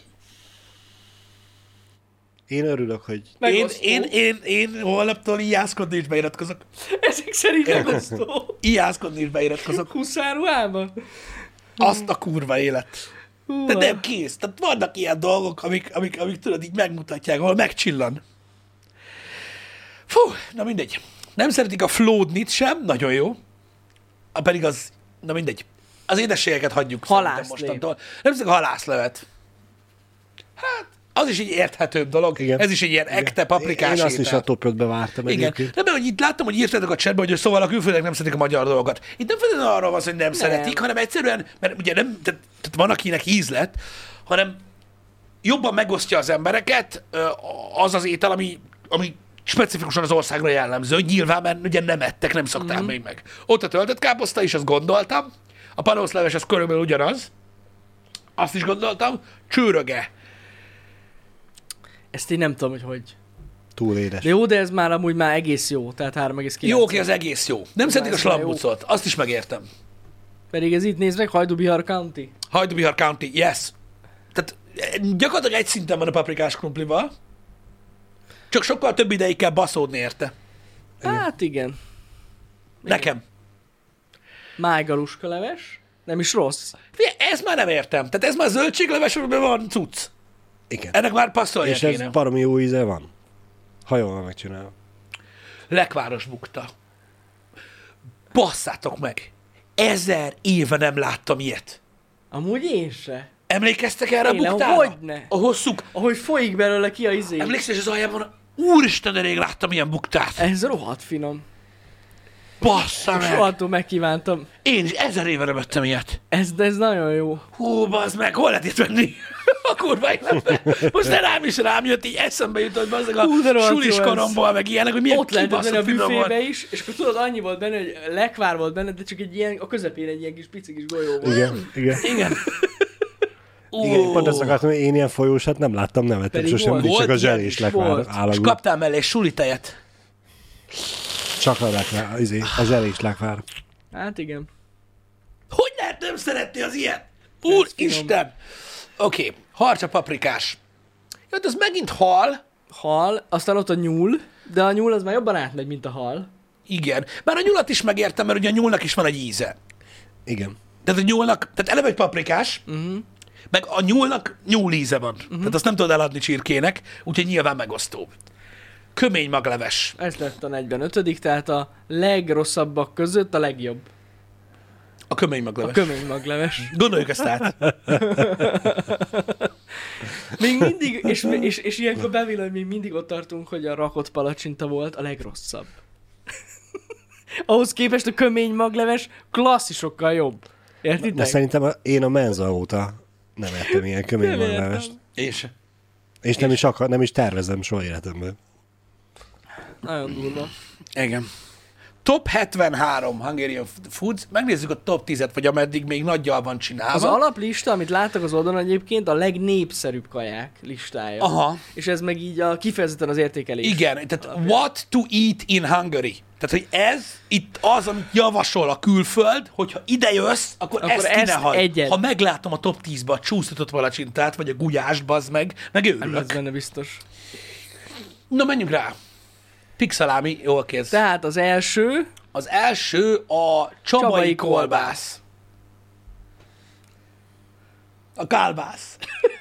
Én örülök, hogy Megosztó. Én holnaptól ijászkodni is beiratkozok. Ezek szerint megosztó. Ijászkodni is beiratkozok. Huszáruhában? Azt a kurva élet. Hú, De nem kész. Tehát vannak ilyen dolgok, amik tudod, így megmutatják, ahol megcsillan. Fú, na mindegy. Nem szeretik a flódnit sem, nagyon jó. Pedig az, na mindegy. Az édességeket hagyjuk szerintem Halászlé. mostantól. Nem szeretik a halászlevet. Hát, az is egy érthetőbb dolog. Igen. Ez is egy ilyen ekte paprikás Én azt is étel. a top 5-be vártam Igen, egyébként. de mert hogy itt láttam, hogy írtátok a chatben, hogy szóval a külföldiek nem szeretik a magyar dolgokat. Itt nem feltétlenül arról van szó, hogy nem szeretik, hanem egyszerűen, mert ugye nem, tehát van, akinek íz lett, hanem jobban megosztja az embereket az az étel, ami specifikusan az országra jellemző. Nyilván, mert ugye nem ettek, nem szokták még meg. Ott a töltött káposzta is, azt gondoltam. A panószleves az körülbelül ugyanaz. Azt is gondoltam. Csőröge. Ezt én nem tudom, hogy. Túl édes. De jó, de ez már amúgy már egész jó. Tehát 3,9. Jó, oké, az egész jó. Nem szeretik a ez már jó. slambucot. Azt is megértem. Pedig ez itt nézd meg, Hajdú-Bihar County. Hajdú-Bihar County, yes. Tehát gyakorlatilag egy szinten van a paprikás krumplival, csak sokkal több ideig kell baszódni érte. Hát igen. Nekem. Májgaluska leves. Nem is rossz. Figyelj, ezt már nem értem. Tehát ez már zöldségleves, amiben van cucc. Igen. Ennek már passzolnia És ez kéne. baromi jó íze van. Ha jól van megcsinálva. Lekváros bukta. Basszátok meg. 1000 éve nem láttam ilyet. Amúgy én se. Emlékeztek erre a Tényleg, buktára? hogyne. A hosszúk. Ahogy folyik belőle ki a izé. Emlékszel, és az aljában, úristen, de rég láttam ilyen buktát. Ez rohadt finom. Bassza meg. Sohatól megkívántam. Én is 1000 éve nem ettem ilyet. Ez nagyon jó. Hú, bazd meg, hol lehet itt venni? A kurva életben. Most rám jött, így eszembe jutott, bazd meg Hú, de a rohadt sulis jó ez. koromból, meg ilyenek, hogy milyen Ott lehetett venni a kibaszott finom büfébe volt. is, és akkor tudod, annyi volt benne, hogy lekvár volt benne, de csak egy ilyen, a közepén egy ilyen kis pici kis golyó volt. Igen, igen. Igen. Igen, pont ezt akartam, hogy én ilyen folyósat nem láttam, nem ettem Pedig sosem, volt. mindig csak a Volt ilyen zselés is, lekvár volt. És állagú. kaptál mellé egy suli tejet. Csak a lekvár, a zselés lekvár. Hát igen. Hogy lehet nem szeretni az ilyet? Úristen! Oké, harcsa paprikás. Jött, az megint hal. Hal, aztán ott a nyúl, de a nyúl az már jobban átmegy, mint a hal. Igen. Bár a nyulat is megértem, mert ugye a nyúlnak is van egy íze. Igen. Tehát a nyúlnak, tehát eleve egy paprikás, meg a nyúlnak nyúl íze van. Tehát azt nem tudod eladni csirkének, úgyhogy nyilván megosztó. Kömény magleves. Ez lett a 45., tehát a legrosszabbak között a legjobb. A kömény A magleves. kömény magleves. Gondoljuk ezt át. Még mindig, és ilyenkor bevillany, még mindig ott tartunk, hogy a rakott palacsinta volt a legrosszabb. Ahhoz képest a kömény magleves klasszisokkal jobb. De Értitek? szerintem én a menza óta nem ettem ilyen kömény Nem maglevest. És És nem is tervezem soha életemben. Nagyon durva. igen. Top 73 Hungarian Foods. Megnézzük a top 10-et, vagy ameddig még nagyjal van csinálva. Az alaplista, amit láttak az oldalon egyébként, a legnépszerűbb kaják listája. Aha. És ez meg így kifejezetten az értékelés. Igen, tehát what to eat in Hungary. Tehát, hogy ez itt az, amit javasol a külföld, hogyha ide jössz, akkor ezt ezt kéne hagyd. egyed. Ha meglátom a top 10-be a csúsztatott palacsintát, vagy a gulyást, bazd meg Nem lesz őrülök. benne biztos. Na, menjünk rá. Pixalámi, jól kész. Tehát az első, Az első a csabai Csabai kolbász. A kálbász.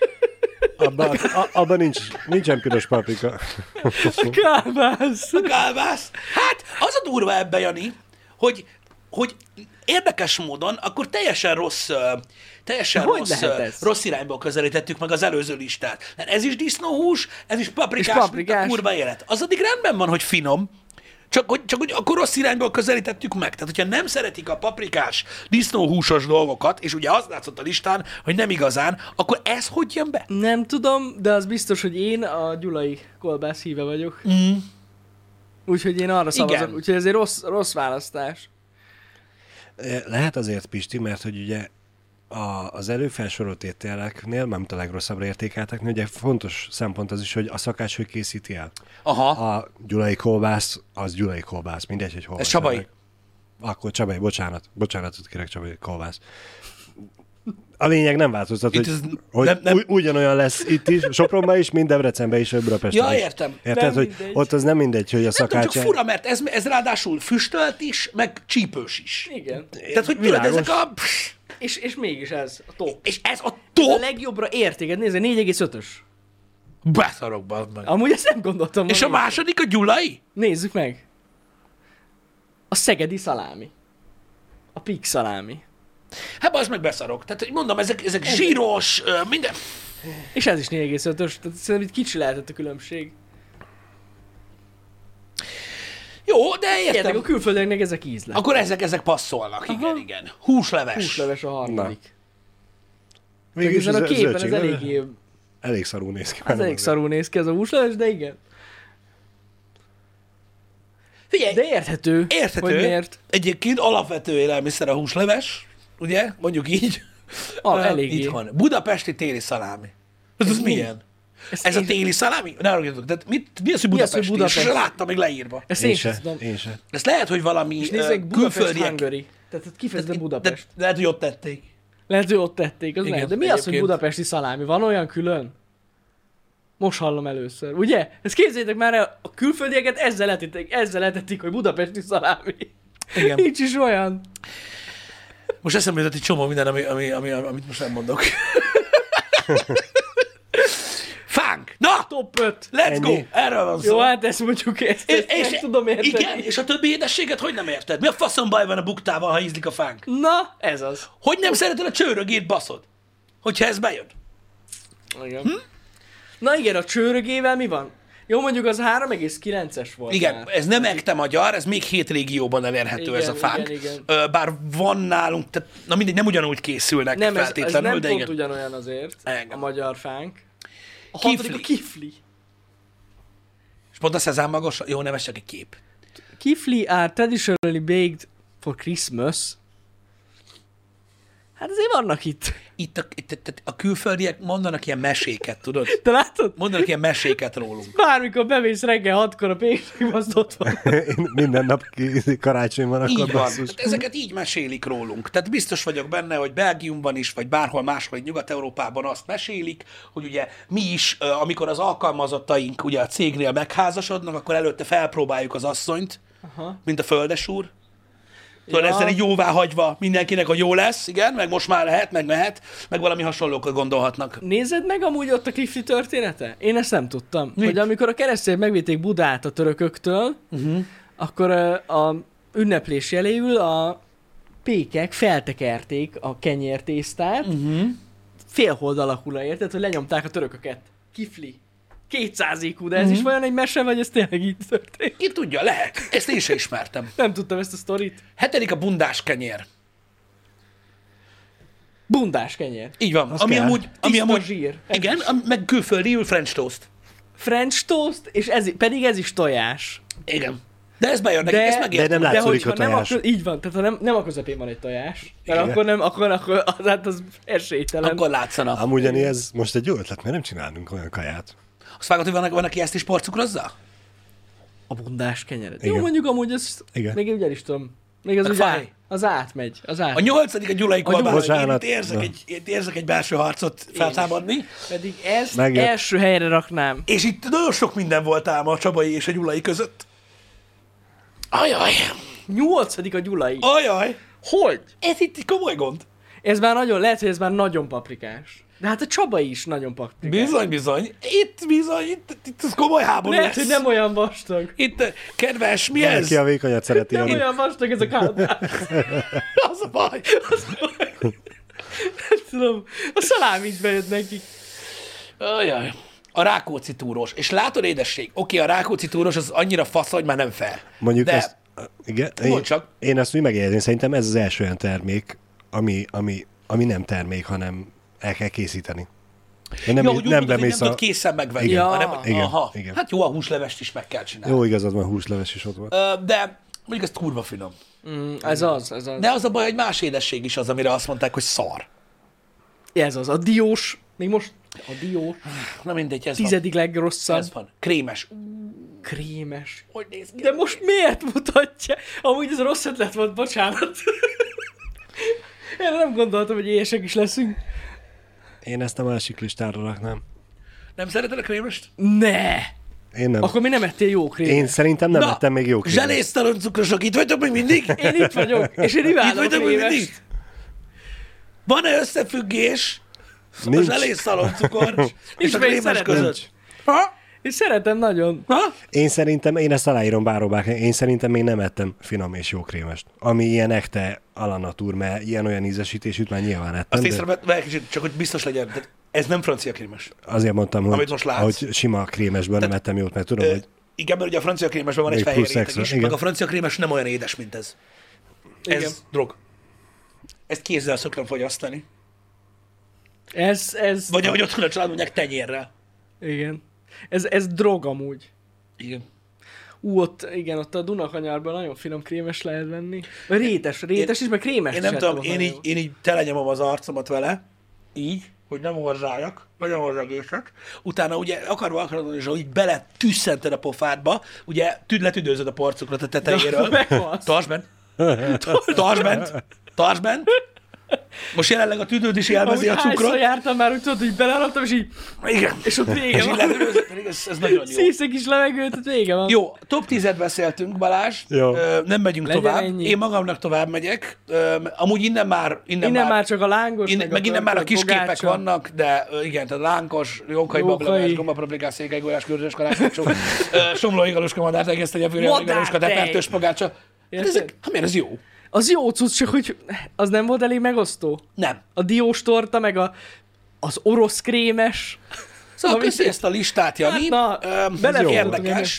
Abban nincsen piros paprika. kábász. A kálbász. Hát, az a durva ebbe, Jani, hogy érdekes módon akkor teljesen Hogy lehet ez? rossz irányból közelítettük meg az előző listát. Mert ez is disznóhús, ez is paprikás, paprikás. mint a kurva élet. Az addig rendben van, hogy finom, csak hogy akkor rossz irányból közelítettük meg. Tehát, hogyha nem szeretik a paprikás, disznóhúsos dolgokat, és ugye az látszott a listán, hogy nem igazán, akkor ez hogy jön be? Nem tudom, de az biztos, hogy én a gyulai kolbász híve vagyok. Úgyhogy én arra szavazok. Igen. Úgyhogy ez egy rossz választás. Lehet azért, Pisti, mert hogy ugye az előfelsorolt ételeknél, nem a legrosszabbra értékelteknél, ugye fontos szempont az is, hogy a szakács hogy készíti el. Aha, A gyulai kolbász, az gyulai kolbász, mindegy, hogy hol ez van. Csabai. Akkor Csabai, bocsánatot kérek, Csabai kolbász. A lényeg nem változtat, Itt hogy, ez hogy nem- ugyanolyan lesz itt is, Sopronban is, mind Debrecenben is, vagy Budapesten Ja, is. értem. Érted, Nem hogy mindegy. ott az nem mindegy, hogy a Nem tudom, szakács... csak fura, mert ez ráadásul füstölt is, meg csípős is. Igen. Tehát, hogy tudod, Világos. ezek a... És mégis ez a top. És ez a A top! legjobbra értéked, nézd, 4,5-ös. Beszarok, bazd meg. Amúgy ezt nem gondoltam. És a volna. második a gyulai? Nézzük meg. A szegedi szalámi. A pig szalámi. Hát az meg beszarok. Tehát, hogy mondom, ezek zsíros, minden... És ez is 4,5-ös, tehát szerintem itt kicsi lehetett a különbség. Jó, de Értek, értem. a külföldieknek ezek ízlek. Akkor ezek passzolnak. Igen, igen. Húsleves. Húsleves a harmadik. Végülis Ezen a képen ez zöldségleves. eléggé, Elég szarul néz ki. ez elég szarul néz ki ez a húsleves, de igen. Figyelj, De érthető, érthető. hogy miért. Egyébként alapvető élelmiszer a húsleves, ugye? Mondjuk így. Eléggé. Itthon. Budapesti téli szalámi. Ez milyen? Ez a én- téli szalámi? Ne arra tehát mi az, hogy Budapesti? Budapest? Sose láttam még leírva. Ezt Én én sem se, tudom. én se. Ez lehet, hogy valami És nézzük, Budapest külföldiek. Hungary. Tehát kifejezetten De Budapest. lehet, hogy ott tették. Lehet, hogy ott tették, az Igen, lehet. De mi az, hogy egyébként. budapesti szalámi? Van olyan külön? Most hallom először, ugye? Ezt képzeljétek már el, a külföldieket ezzel etetik, hogy budapesti szalámi. Igen. Nincs is olyan. Most eszembe jutott egy csomó minden, amit most nem mondok. Fánk! Na! Top 5. Let's Ennyi? go! Erről van szó. Jó, hát ezt mondjuk ezt meg tudom érteni. igen, és a többi édességet hogy nem érted? Mi a faszom baj van a buktával, ha ízlik a fánk? Na, ez az. Hogy nem szereted a csőrögét, baszod? Hogyha ez bejön. Igen. Na igen, a csőrögével mi van? Jó, mondjuk az 3,9-es volt Igen, már. ez nem ekte magyar, ez még 7 régióban elérhető Igen, ez a fánk. igen. Bár van nálunk, tehát, na mindegy, nem ugyanúgy készülnek Nem, ez feltétlenül, nem de pont igen. ugyanolyan azért, Igen. a magyar fánk. A Kifli. hatodik a kifli. És pont a szezámmagos, jó, nem, ez csak egy kép. Kifli are traditionally baked for Christmas. Hát azért vannak itt. Itt a külföldiek mondanak ilyen meséket, tudod? Te látod? Mondanak ilyen meséket rólunk. Bármikor bemész reggel 6-kor a pékségbe, az ott van. Én minden nap karácsony van, akkor Így van. basszus. Tehát ezeket így mesélik rólunk. Tehát biztos vagyok benne, hogy Belgiumban is, vagy bárhol máshol, Nyugat-Európában azt mesélik, hogy ugye mi is, amikor az alkalmazottaink ugye a cégnél megházasodnak, akkor előtte felpróbáljuk az asszonyt, Aha. mint a földesúr. Tudod, Ja. ezzel így jóvá hagyva mindenkinek, hogy jó lesz, igen, meg most már lehet, meg mehet, meg valami hasonlókat gondolhatnak. Nézed meg amúgy ott a Kifli története? Én ezt nem tudtam. Mit? Hogy amikor a keresztények megvédték Budát a törököktől, akkor a ünneplés jeléül a pékek feltekerték a kenyértésztát, félhold alakúra, érted? Hogy lenyomták a törököket. Kifli. 200 IQ, de ez is olyan egy mese, vagy ez tényleg így történt? Ki tudja, lehet. Ezt én sem ismertem. Nem tudtam ezt a sztorit. 7. a bundás kenyér. Bundás kenyér. Így van. Az Ami kell. amúgy, Tiszta zsír. igen, meg külföldiül French toast. French toast, és pedig ez is tojás. Igen. De ez bejön nekik, De- ezt megértem. de nem De Látszik hogyha a nem a, tojás. így van, tehát ha nem a közepén van egy tojás, mert Igen. akkor nem, akkor hát az esélytelen. Akkor látszana. Amúgy Jani, ez most egy jó ötlet, mert nem csinálunk olyan kaját. Azt vágod, hogy van, aki ezt is porcukrozza? A bundás kenyeret. Igen. Jó, mondjuk amúgy ez, Igen. még úgy el is tudom. Még az Meg úgy fáj. az átmegy. Az A átmegy. 8. a Gyulai kolbász. Én Bocsánat. itt érzek egy belső harcot feltámadni. Pedig ezt Megjött. első helyre raknám. És itt nagyon sok minden volt ám a Csabai és a Gyulai között. Ajaj, 8. a Gyulai. ajaj. Hogy? Ez itt komoly gond. Ez már nagyon, lehet, hogy ez már nagyon paprikás. De hát a Csaba is nagyon paprikás. Bizony, bizony. Itt ez komoly háború Lehet, lesz. hogy nem olyan vastag. Itt, kedves, mi ez? Ki a vékonyat szereti, Nem Jani. olyan vastag ez a kádár. Az a baj. Az a baj. Nem tudom. A szalámi is bejött neki. Ajaj. A Rákóczi túrós. És látod, édesség, oké, a Rákóczi túrós az annyira fasz, hogy már nem fair. Mondjuk de ezt... Igen, Mondd csak. én ezt úgy megérzni, szerintem ez az első olyan termék, ami nem termék, hanem el kell készíteni. De nem, jó, hogy úgy mondod, hogy nem bemész tudod készen megvenni. Igen. hanem, Igen, aha. igen. Hát jó, a húslevest is meg kell csinálni. Jó, igazad van, húsleves is ott van. De mondjuk ez kurva finom. Ez az. De az a baj, hogy más édesség is az, amire azt mondták, hogy szar. Ez az. A diós. Még most a diós. Na mindegy, ez 10. van. legrosszabb. Ez van. Krémes. Krémes. Hogy néz ki? De most miért mutatja? Amúgy ez rossz ötlet volt, bocsánat. Én nem gondoltam, hogy éhesek is leszünk. Én ezt a másik listára raknám. Nem szereted a krémest? Ne! Én nem. Akkor mi nem ettél jó krémet? Én szerintem nem ettem még jó krémet. zselésztalan cukrosok, itt vagytok még mindig? Én itt vagyok, és én Itt imádom a vagytok még mindig? krémest. Van-e összefüggés a Nincs. zselésztalan cukor és a mert én krémes szeretem. között? Ha? Én szeretem nagyon. Ha? Én ezt aláírom báróbák, én szerintem még nem ettem finom és jó krémest. Ami ilyen ekte alanatúr, mert ilyen-olyan ízesítésűt már nyilván ettem, Azt de észrevettem, kicsit, csak hogy biztos legyen. Tehát ez nem francia krémes. azért mondtam, Amit hogy, most látsz. hogy sima krémesből nem ettem jót, mert tudom, hogy Igen, mert ugye a francia krémesben van egy Még fehér plusz réteg extra, is, igen. meg a francia krémes nem olyan édes, mint ez. Igen. Ez drog. Ezt kézzel szoktam fogyasztani. Ez, Vagy ahogy otthon a család mondják, tenyérrel. igen. Ez drog amúgy. Igen. Ott a Dunakanyarban nagyon finom krémes lehet venni. Vagy rétes is, meg krémes Én is nem tudom, ettem én így telenyomom az arcomat vele, így, hogy nem hozzályak, vagy nem hozzá egészet. Utána ugye akarod, és így bele tüsszented a pofádba, ugye letüdőzöd a porcukrot a tetejéről. Meghalsz. Tartsd bent. Tartsd bent. Most jelenleg a tüdőd is élvezi a Hányszor cukrot. jártam már, úgy tudod, hogy beleraktam, és így, Igen. és ott vége És így van. letüdőzöd, pedig ez nagyon jó. Szívszek is levegőt, ott vége van. Jó, top 10-et beszéltünk, Balázs. Jó. Nem megyünk Legyen tovább. ennyi. Én magamnak tovább megyek. Amúgy innen Innen már csak a lángos, meg innen már a pörkölt, kisképek pogácsa. vannak, de igen, tehát lánkos, jókai, Jókai. bableves, gombaproblikás, székelygólás, kürdös, kalászlócsó, somlói galuska, madár, tegesztegye, fűrje, Madár, galuska, tej. tepertős, pogácsa. Hát Érted? ezek, hát miért ez jó? Az jó cucc, csak hogy az nem volt elég megosztó. Nem. A diós torta, meg az orosz krémes. Szóval Ami- köszi ezt a listát, Jani. Hát na, Ez bele érdekes.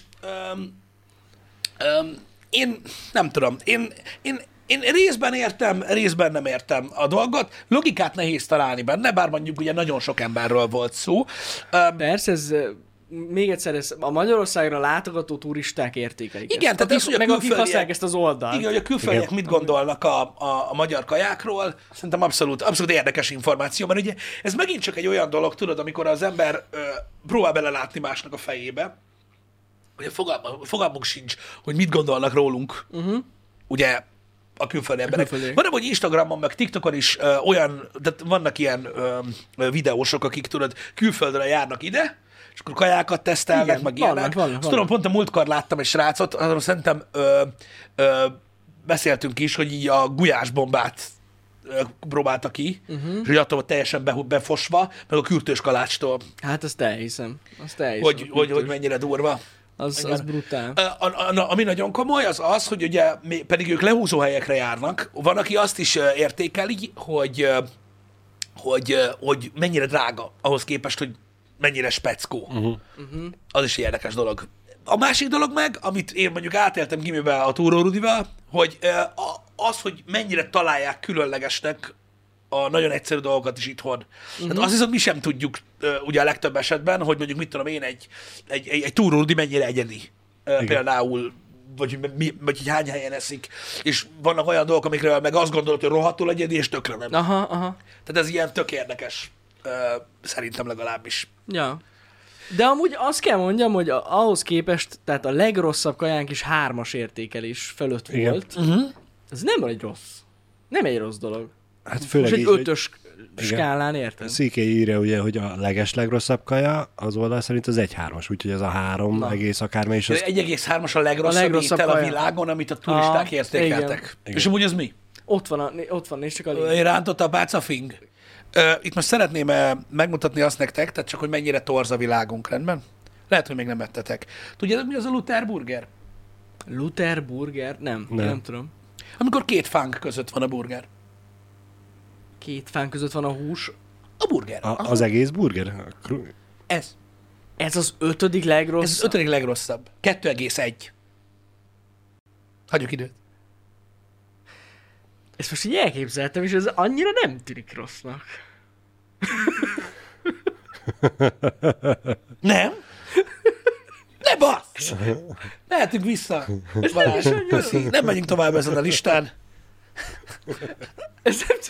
Én nem tudom. Én részben értem, részben nem értem a dolgot. Logikát nehéz találni benne, bár mondjuk ugye nagyon sok emberről volt szó. Persze, ez még egyszer, ez a Magyarországra látogató turisták értékelik. Igen, ezt. tehát ez, hogy a meg akik külföldiek- használják ezt az oldalt. Igen, hogy a külföldiek mit gondolnak a magyar kajákról, szerintem abszolút érdekes információ, mert ugye ez megint csak egy olyan dolog, tudod, amikor az ember próbál belelátni másnak a fejébe, hogy fogalmunk sincs, hogy mit gondolnak rólunk, ugye a külföldi emberek. külföldiek. Van, hogy Instagramon, meg TikTokon is olyan, tehát vannak ilyen videósok, akik tudod, külföldre járnak ide, és akkor kajákat tesztelnek, Igen, meg vannak, ilyenek. vannak. És tudom, pont a múltkor láttam egy srácot, arról szerintem beszéltünk is, hogy így a gulyásbombát próbálta ki, és hogy attól teljesen befosva, meg a kürtős kalácstól, Hát azt elhiszem. hogy mennyire durva. Az brutál. Ami nagyon komoly, az az, hogy ugye pedig ők lehúzó helyekre járnak. Van, aki azt is értékeli, hogy mennyire drága ahhoz képest, hogy mennyire speckó. Az is egy érdekes dolog. A másik dolog meg, amit én mondjuk átéltem gimiben a Túró Rudival, hogy az, hogy mennyire találják különlegesnek a nagyon egyszerű dolgokat is itthon. Tehát azt hiszem, mi sem tudjuk ugye a legtöbb esetben, hogy mondjuk mit tudom én, egy Túró Rudi mennyire egyedi. Például, vagy hogy hány helyen eszik. És vannak olyan dolgok, amikről meg azt gondolod, hogy rohadtul egyedi, és tökre nem. Aha. Tehát ez ilyen tök érdekes. Szerintem legalábbis. Ja. De amúgy azt kell mondjam, hogy ahhoz képest, tehát a legrosszabb kajánk is 3-as értékelés fölött volt. Ez nem egy rossz. Nem egy rossz dolog. Hát főleg most egy így, 5-ös skálán, érted? CK írja ugye, hogy a legrosszabb kaja az oldal szerint az 1-3-as, úgyhogy ez a 3 egész akármely is. 1,3-as a legrosszabb étel a világon, amit a turisták értékeltek. Igen. És amúgy az mi? Ott van, és csak a link. Rántott a pácafing. Itt most szeretném megmutatni azt nektek, tehát csak, hogy mennyire torz a világunk, rendben? Lehet, hogy még nem ettetek. Tudjátok, mi az a Luther burger? Luther burger? Nem tudom. Amikor 2 fánk között van a burger. 2 fán között van a hús. A burger. Az egész burger? Ez. Ez az 5. legrosszabb? Ez az 5. legrosszabb. 2,1. Hagyjuk időt. Ezt most így elképzeltem, és ez annyira nem tűnik rossznak. Nem? Ne bassz! Mehetünk vissza. Balázs, köszi. Nem megyünk tovább ezen a listán. Ez nem...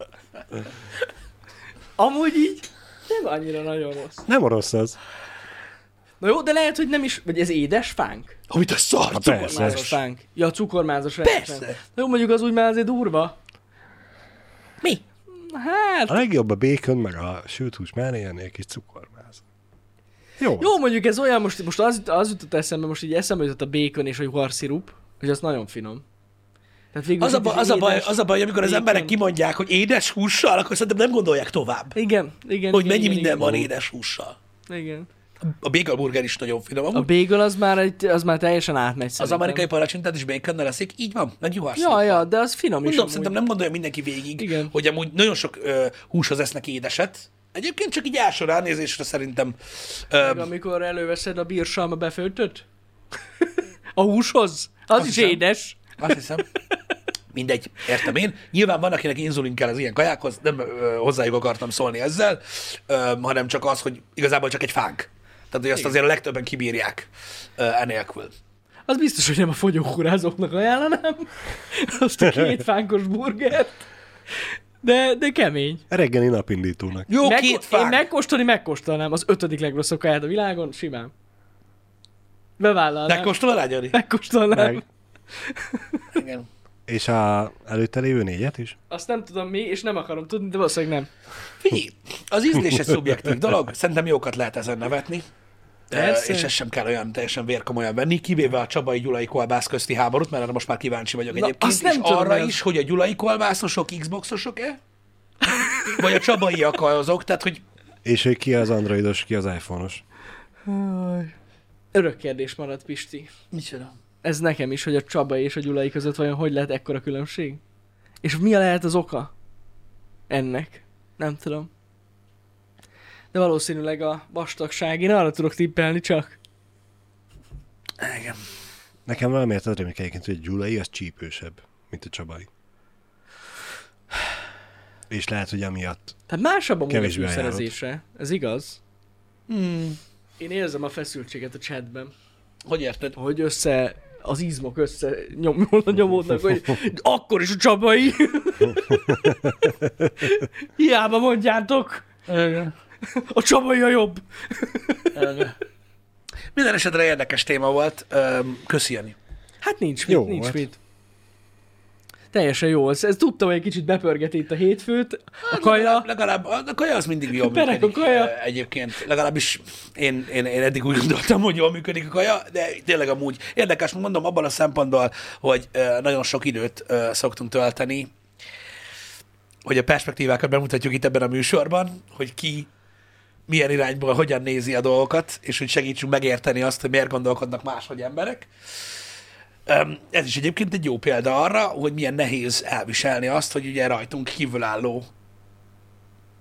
Amúgy így nem annyira nagyon rossz. Nem rossz az. Na jó, de lehet, hogy nem is... Vagy ez édes fánk? Amit a szar, Cukormázos fánk. Ja, cukormázos. Persze. Na jó, mondjuk az úgy már azért durva. Mi? Hát... A legjobb a bacon, meg a sült hús mellé ennél kis cukormáz. Jó, mondjuk ez olyan, most az jutott eszembe, most így eszembe jutott a bacon és a juharszirup, hogy az nagyon finom. Tehát végül az a baj, amikor az emberek kimondják, hogy édes hússal, akkor szerintem nem gondolják tovább. Igen. Hogy mennyi minden van édes hússal. Igen. A bagel burger is nagyon finom. A bagel az már teljesen átmegy Az amerikai palacsintát is baconnal eszik, így van, meg juharsz. Ja, de az finom is. Mondom, szerintem nem gondolja mindenki végig, igen, hogy amúgy nagyon sok húshoz esznek édeset. Egyébként csak így első ránézésre szerintem... amikor előveszed a bírsalma befőttöt? A húshoz? Az azt is hiszem, édes. Azt hiszem. Mindegy, értem én. Nyilván van, akinek inzulin kell az ilyen kajákhoz, nem hozzájuk akartam szólni ezzel, hanem csak az, hogy igazából csak egy fánk. Tehát, hogy azt azért a legtöbben kibírják enélkül. Az biztos, hogy nem a fogyókúrázóknak ajánlanám. Azt a 2 fánkos burgert. De kemény. Reggeli napindítónak. Jó, 2 fánk. Én megkóstolnám az 5. legrosszabb kaját a világon, simán. Bevállalnám. Megkóstolod rá, Gyari? Megkóstolnám. Igen. És a előtte lévő 4-et is? Azt nem tudom mi, és nem akarom tudni, de valószínűleg nem. Figyelj, az ízlés egy szubjektív dolog, szerintem jókat lehet ezen nevetni. És ezt sem kell olyan teljesen vérkomolyan venni, kivéve a Csabai Gyulai kolbász közti háborút, mert arra most már kíváncsi vagyok egyébként, és arra is, hogy a gyulai kolbászosok Xboxosok-e? Vagy a csabaiak azok, tehát hogy... És hogy ki az androidos, ki az iPhone-os. Örök kérdés maradt, Pisti. Micsoda? Ez nekem is, hogy a Csabai és a Gyulai között vajon hogy lehet ekkora különbség? És mi lehet az oka ennek? Nem tudom. De valószínűleg a vastagság. Én arra tudok tippelni csak. Igen. Nekem valamiért az rémlik egyébként, hogy a Gyulai az csípősebb, mint a Csabai. És lehet, hogy amiatt Tehát másabb a kevésbé munkaszerzése. Ez igaz? Én érzem a feszültséget a chatben. Hogy érted? Hogy az izmok nyomódnak, hogy akkor is a Csabai. Hiába mondjátok. A Csabai a jobb. Minden esetre érdekes téma volt. Köszi, Jani. Hát nincs Jó mit. volt. Teljesen jó. Ez tudtam, hogy egy kicsit bepörgeti itt a hétfőt. A kaja. Legalább a kaja az mindig jól Pereg működik. a kaja. Egyébként legalábbis én eddig úgy gondoltam, hogy jól működik a kaja, de tényleg amúgy érdekes, mondom, abban a szempontból, hogy nagyon sok időt szoktunk tölteni, hogy a perspektívákat bemutatjuk itt ebben a műsorban, hogy ki milyen irányból hogyan nézi a dolgokat, és hogy segítsünk megérteni azt, hogy miért gondolkodnak máshogy emberek. Ez is egyébként egy jó példa arra, hogy milyen nehéz elviselni azt, hogy ugye rajtunk kívülálló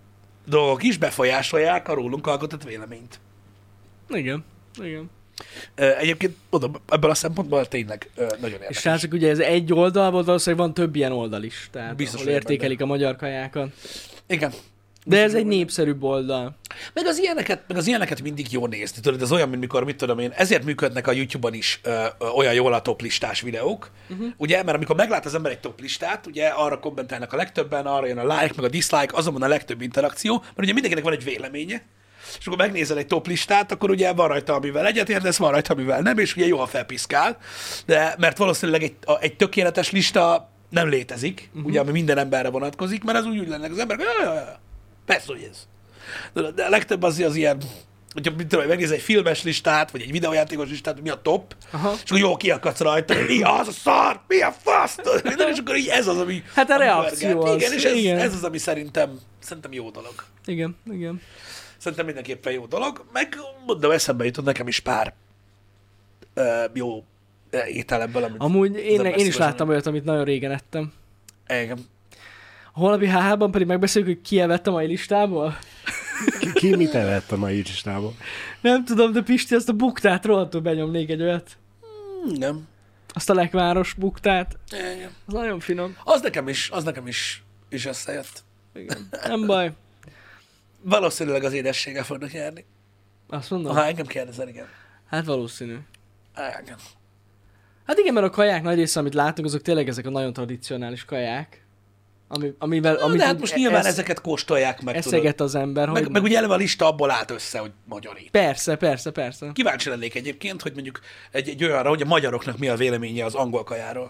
dolgok is befolyásolják a rólunk alkotott véleményt. Igen. Igen. Egyébként mondom, ebből a szempontból tényleg nagyon érdekes. És srácok, ugye ez egy oldal volt, valószínűleg van több ilyen oldal is. Tehát Biztos ahol vagyok értékelik a magyar kajákat. Igen. De ez egy népszerűbb oldal. Meg az ilyeneket mindig jó nézni. Tudod, ez olyan, mint mikor, mit tudom én, ezért működnek a YouTube-on is olyan jól a top listás videók. Ugye, mert amikor meglát az ember egy top listát, ugye arra kommentálnak a legtöbben, arra jön a like, meg a dislike, azon van a legtöbb interakció, mert ugye mindenkinek van egy véleménye, és akkor megnézel egy top listát, akkor ugye van rajta, amivel egyetértesz, van rajta, amivel nem, és ugye jól felpiszkál, de mert valószínűleg egy tökéletes lista nem létezik, ugye, ami minden emberre vonatkozik, mert az úgy lennek az emberek, persze, hogy ez. De a legtöbb az ilyen, hogyha mit tudom, megnézel egy filmes listát, vagy egy videójátékos listát, hogy mi a top, és akkor jól kiakadsz rajta, hogy mi az a szar, mi a fasz, és akkor így ez az, ami... Hát a reakció az. Igen, és ez az, ami szerintem jó dolog. Igen, igen. Szerintem mindenképpen jó dolog. Meg mondom, eszembe jutott nekem is pár jó étel ebből, amit... Amúgy én is láttam olyat, amit nagyon régen ettem. Igen. A holnapi HH-ban pedig megbeszéljük, hogy ki evett a mai listából? Ki mit evett a mai listából? Nem tudom, de Pisti, azt a buktát rohadtul benyomnék egy olyat. Nem. Azt a lekváros buktát. Igen. Az nagyon finom. Az nekem is összejött. Igen. Nem baj. Valószínűleg az édességgel fognak nyerni. Azt mondom? Ha engem kérdezel, igen. Hát valószínű. Igen. Hát igen, mert a kaják nagy része, amit látunk, azok tényleg ezek a nagyon tradicionális kaják. Amivel de hát most nyilván ezeket kóstolják meg, eszeget az ember. Meg ugye eleve a lista abból állt össze, hogy magyarít. Persze. Kíváncsi lennék egyébként, hogy mondjuk egy olyanra, hogy a magyaroknak mi a véleménye az angol kajáról.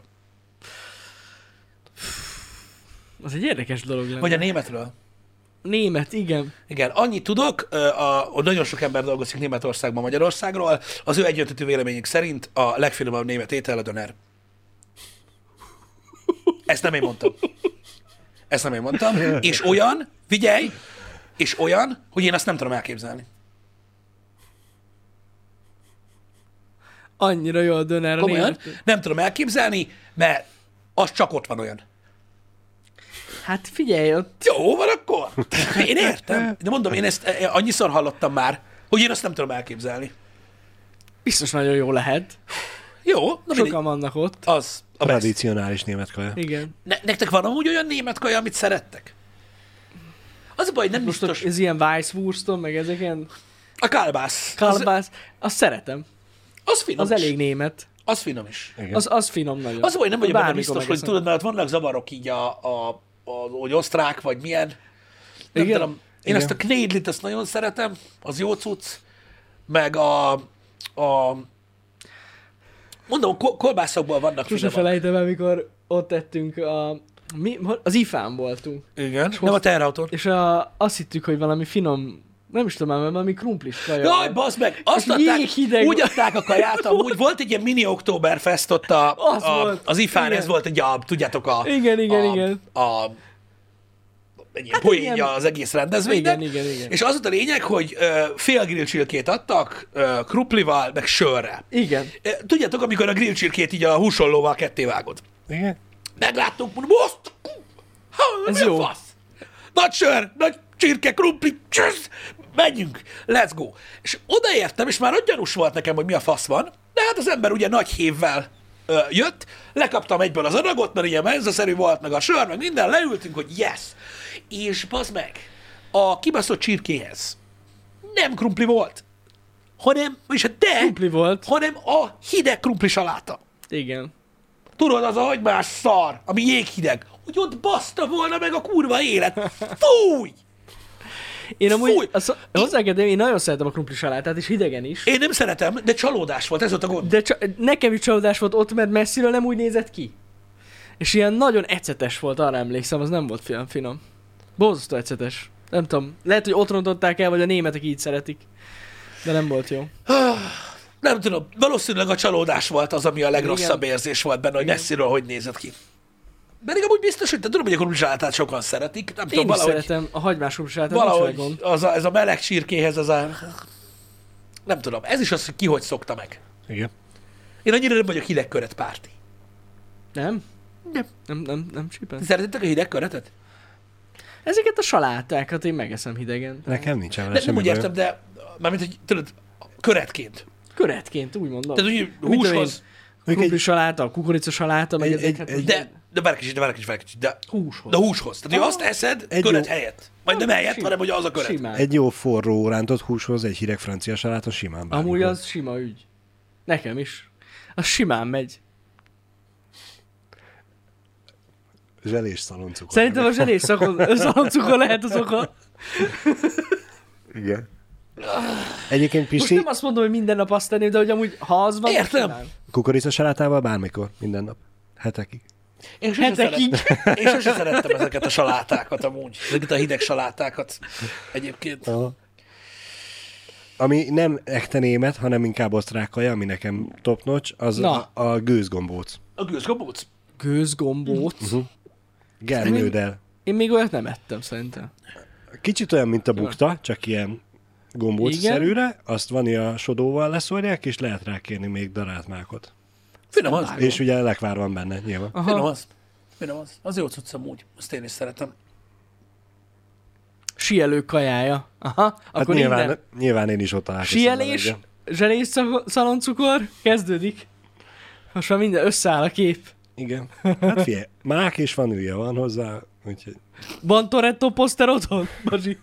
Az egy érdekes dolog lenne. Vagy a németről. Német, igen. Igen, annyit tudok, nagyon sok ember dolgozik Németországban, Magyarországról, az ő egyöntetű véleményük szerint a legfinomabb német étel a döner. Ezt nem én mondtam. És olyan, figyelj, hogy én azt nem tudom elképzelni. Annyira jó a döner. Komolyan, nem tudom elképzelni, mert az csak ott van olyan. Hát figyelj, ott... Jó, van akkor. Én értem. De mondom, én ezt annyiszor hallottam már, hogy én azt nem tudom elképzelni. Biztos nagyon jó lehet. Jó. Sokan vannak ott. Az a tradicionális német kaja. Igen. Nektek van amúgy olyan német kaja, amit szerettek? Az a baj, nem most biztos... Ez ilyen Weisswurston, meg ezek ilyen... A kálbász. Azt szeretem. Az finom Az elég német. Az finom is. Az finom nagyon. Az a baj, nem vagyok benne biztos, hogy tudod, mert vannak zavarok így hogy osztrák, vagy milyen. Nem tudom. Én azt a knédlit, azt nagyon szeretem, az jó cucc. Meg mondom, kolbászokból vannak finomak. Sose felejtem, amikor ott ettünk az IFA-n voltunk. Igen, nem a teherautón. És azt hittük, hogy valami finom, nem is tudom, valami krumplis kaja. Jaj, bazd meg! Azt adták, úgy adták a kaját, amúgy volt egy ilyen mini Oktoberfest ott az IFA-n, ez volt egy tudjátok Igen. egy ilyen poénja az egész rendezvénynek. Igen. És az volt a lényeg, hogy fél grillcsirkét adtak, krumplival, meg sörrel. Igen. Tudjátok, amikor a grillcsirkét így a húsollóval ketté vágod. Igen. Megláttuk, mondom, ez jó. Fasz? Nagy sör, nagy csirke, krumpli, csösz, menjünk, let's go. És odaértem, és már ott gyanús volt nekem, hogy mi a fasz van, de hát az ember ugye nagy hévvel jött, lekaptam egyből az adagot, mert ilyen menzaszerű volt, meg a sör, meg minden, leültünk, hogy yes. És bazd meg, a kibaszott csirkéhez nem krumpli volt, krumpli volt, hanem a hideg krumpli saláta. Igen. Tudod, az a hagymás szar, ami jéghideg, hogy ott baszta volna meg a kurva élet. Fúj! Én amúgy, én nagyon szeretem a krumpli salátát, és hidegen is. Én nem szeretem, de csalódás volt, ez volt a gond. De nekem is csalódás volt ott, mert messziről nem úgy nézett ki. És ilyen nagyon ecetes volt, arra emlékszem, az nem volt finom. Borzasztó ecetes. Nem tudom, lehet, hogy ott rontották el, vagy a németek így szeretik. De nem volt jó. Nem tudom, valószínűleg a csalódás volt az, ami a legrosszabb érzés volt benne, hogy messziről hogy nézett ki. Pedig amúgy biztos, hogy tudom, hogy a krumplisalátát sokan szeretik. Nem tudom, is szeretem a hagymás krumplisalátát, valahogy ez a meleg csirkéhez, nem tudom, ez is az, hogy ki hogy szokta meg. Igen. Én annyira nem vagyok hidegköret párti. Nem? Nem sípen. Ti szeretitek a hidegköretet? Ezeket a salátákat én megeszem hidegen. Nekem nincsen vele De nem semmi úgy bajom. értem, de mármint, hogy tudod, köretként. Köretként, úgy mondom. Tehát úgy Mit tudom húshoz, Krumpli saláta, kukorica saláta, meg ezeket. de várj kicsit, de húshoz. de húshoz. Tehát, hogy azt eszed köret helyett. Majd nem helyett, hanem hogy az a köret. Simán. Egy jó forró rántott húshoz egy hideg francia saláton simán bármikor. Amúgy az sima ügy. Nekem is. Az simán megy. Zselés szaloncukor. Szerintem a zselés szaloncukor lehet az oka. Igen. Egyébként Most Pisti, nem azt mondom, hogy minden nap azt tenném, de hogy amúgy ha az van, Értem. simán. kukorica salátával bármikor, minden nap. Hetekig. Én sose, Hetekig. én sose szerettem ezeket a salátákat amúgy. Ezeket a hideg salátákat egyébként. Aha. Ami nem ekte német, hanem inkább osztrák kaja, ami nekem top notch, az Na. a gőzgombóc. A gőzgombóc? Gőzgombóc. Gernődel. Én még olyat nem ettem szerintem. Kicsit olyan, mint a bukta, csak ilyen gombóc-szerűre, azt vania sodóval leszórják, és lehet rá kérni még darált mákot. Finom az. És ugye lekvár van benne, nyilván. Finom az. Finom az. Az jó cucc amúgy. Azt én is szeretem. Sielő kajája. Aha, Hát akkor nyilván, nyilván én is ott találkoztam. sielés, vele, zselés szaloncukor, kezdődik. Most már minden összeáll a kép. igen. Hát figyelj, mák és vanília van hozzá, úgyhogy... Van Toretto poszter otthon, Bazsi?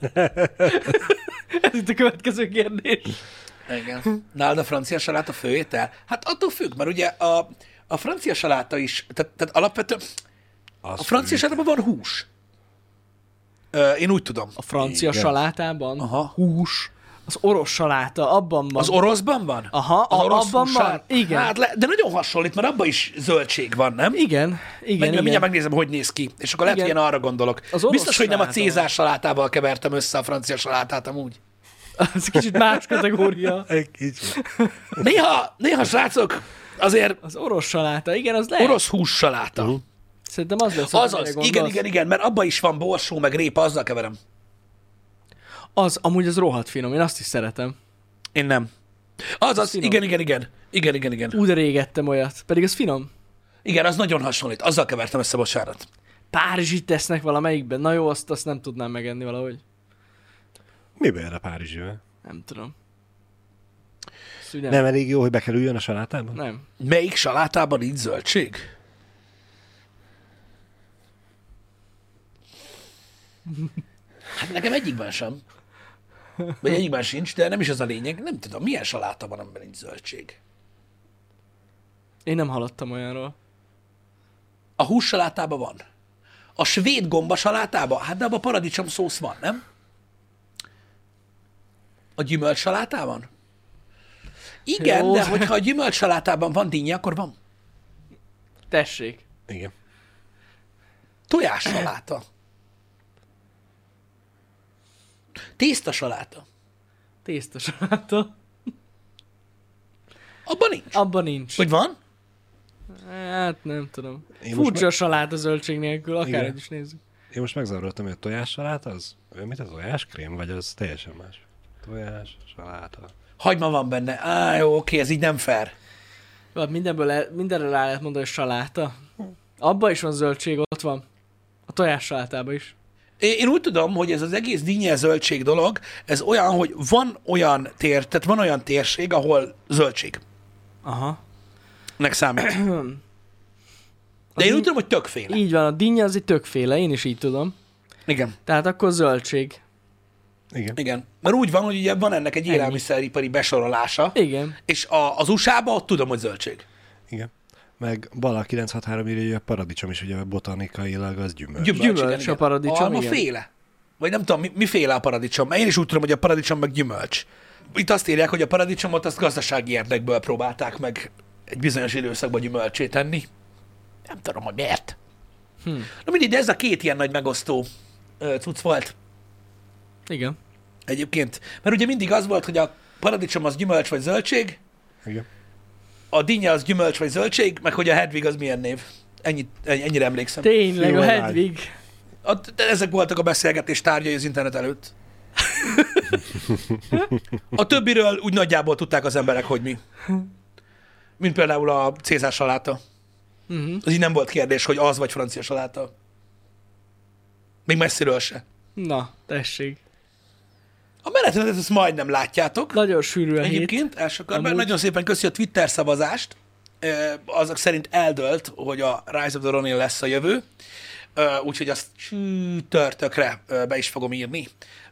Ez itt a következő kérdés. Igen. Nálad a francia saláta főétel? Hát attól függ, mert ugye a francia saláta is, tehát alapvetően a francia salátában van hús. Én úgy tudom. A francia Igen. salátában Aha. hús, az orosz saláta, abban van. Az oroszban van? Aha, az orosz abban hús van. salát? Igen. Hát de nagyon hasonlít, mert abban is zöldség van, nem? Igen, Mindjárt igen. megnézem, hogy néz ki. És akkor lehet, hogy Igen. én arra gondolok. Az orosz Biztos, hogy nem a saláta Cézár salátával kevertem össze a francia salátát amúgy. Ez kicsit más kategória. Egy kicsit. Néha srácok, azért Az orosz saláta, igen, az lehet. orosz hús saláta. Szerintem az lesz. Azaz, igen, mert abban is van borsó, meg répa, azzal keverem. Az, amúgy az rohadt finom, én azt is szeretem. Én nem. Azaz, finom. igen. Úgy rég ettem olyat, pedig az finom. Igen, az nagyon hasonlít. Azzal kevertem össze, bocsánat. Párizsit tesznek valamelyikben. Na jó, azt nem tudnám megenni valahogy. Miben erre Párizsivel? Nem tudom. Ezt úgy Nem elég jó, hogy bekerüljön a salátába? Nem. Melyik salátában nincs zöldség? Hát nekem egyikben sem. Vagy egyikben sincs, de nem is az a lényeg. Nem tudom, milyen saláta van, amiben nincs zöldség. Én nem hallottam olyanról. A hús salátában van. A svéd gomba salátában? Hát de abban paradicsom szósz van, nem? A gyümölcs salátában? Igen, Jó. de hogyha a gyümölcs salátában van dinnye, akkor van. Tessék. Igen. Tojás saláta. Tészta saláta. Tészta saláta. Abban nincs. Abban nincs. Vagy van? Hát nem tudom. Én most Furcsa a saláta zöldség nélkül, Igen. akárhogy is nézzük. Én most megzavarodtam, hogy a tojás saláta az... Mit az tojáskrém? Vagy az teljesen más? Tojás, saláta. Hagyma van benne. Jó, oké, ez így nem fair. Jó, hát mindenre rá lehet mondani, hogy saláta. Abban is van zöldség, ott van. A tojás salátában is. Én úgy tudom, hogy ez az egész dinnye zöldség dolog, ez olyan, hogy van olyan tehát van olyan térség, ahol zöldség. Aha. Nek számít. De én úgy tudom, hogy többféle. Így van, a dinnye az egy többféle, én is így tudom. Igen. Tehát akkor zöldség. Igen. Igen. Mert úgy van, hogy ugye van ennek egy élelmiszeripari besorolása, Igen. és az USA-ban ott tudom, hogy zöldség. Igen. Meg Bala 963 írja, hogy a paradicsom is ugye botanikailag az gyümölcs. Gyümölcs a paradicsom, Alma igen. féle. Vagy nem tudom, miféle a paradicsom. Mert én is úgy tudom, hogy a paradicsom meg gyümölcs. Itt azt írják, hogy a paradicsomot azt gazdasági érdekből próbálták meg egy bizonyos időszakban gyümölcsé tenni. Nem tudom, hogy miért. Na mindegy, de ez a két ilyen nagy megosztó cucc volt Igen. egyébként. Mert ugye mindig az volt, hogy a paradicsom az gyümölcs vagy zöldség, Igen. a dinnye az gyümölcs vagy zöldség, meg hogy a Hedvig az milyen név. Ennyire emlékszem. Tényleg, a Jó, Hedvig. Ezek voltak a beszélgetés tárgyai az internet előtt. A többiről úgy nagyjából tudták az emberek, hogy mi. Mint például a Cézár saláta. Az így nem volt kérdés, hogy az vagy francia saláta. Még messziről se. Na, tessék. A menetrendet ezt majdnem látjátok. Nagyon sűrű a hét. Egyébként első körben. Amúgy. Nagyon szépen köszi a Twitter szavazást. Azok szerint eldölt, hogy a Rise of the Ronin lesz a jövő. Úgyhogy azt csütörtökre be is fogom írni.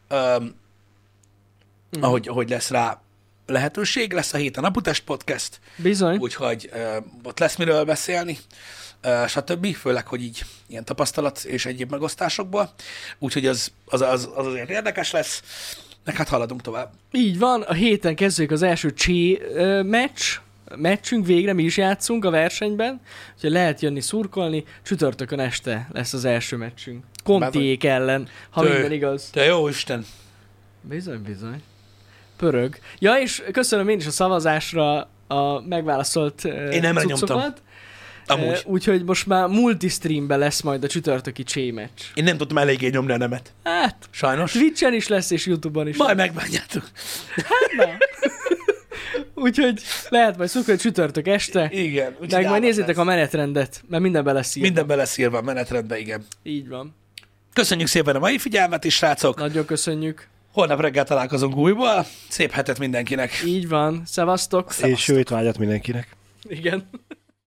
Ahogy lesz rá lehetőség. Lesz a héten Naputest podcast. Bizony. Úgyhogy ott lesz miről beszélni, stb. Főleg, hogy így ilyen tapasztalat és egyéb megosztásokból. Úgyhogy az azért érdekes lesz. Meg hát haladunk tovább. Így van, a héten kezdődik az első meccsünk, végre mi is játszunk a versenyben, úgyhogy lehet jönni szurkolni, csütörtökön este lesz az első meccsünk. Contiék ellen, ha minden igaz. Te jó Isten! Bizony. Pörög. Ja, és köszönöm én is a szavazásra a megválaszolt Én nem nyomtam. Amúgy. Úgyhogy most már multistreamben lesz majd a csütörtöki meccs. Én nem tudtam eléggé nyomni a nemet. Hát, Sajnos. Twitchen is lesz, és YouTube-on is. Majd megbánjátok. Hát na. Úgyhogy lehet majd szurkolni csütörtök este. Igen. Meg majd nézzétek a menetrendet, mert minden beleszírva. Minden beleszírva a menetrendbe, igen. Így van. Köszönjük szépen a mai figyelmet is, srácok. Nagyon köszönjük. Holnap reggel találkozunk újból. Szép hetet mindenkinek. Így van. Szevasztok. És jó étvágyat mindenkinek. Igen.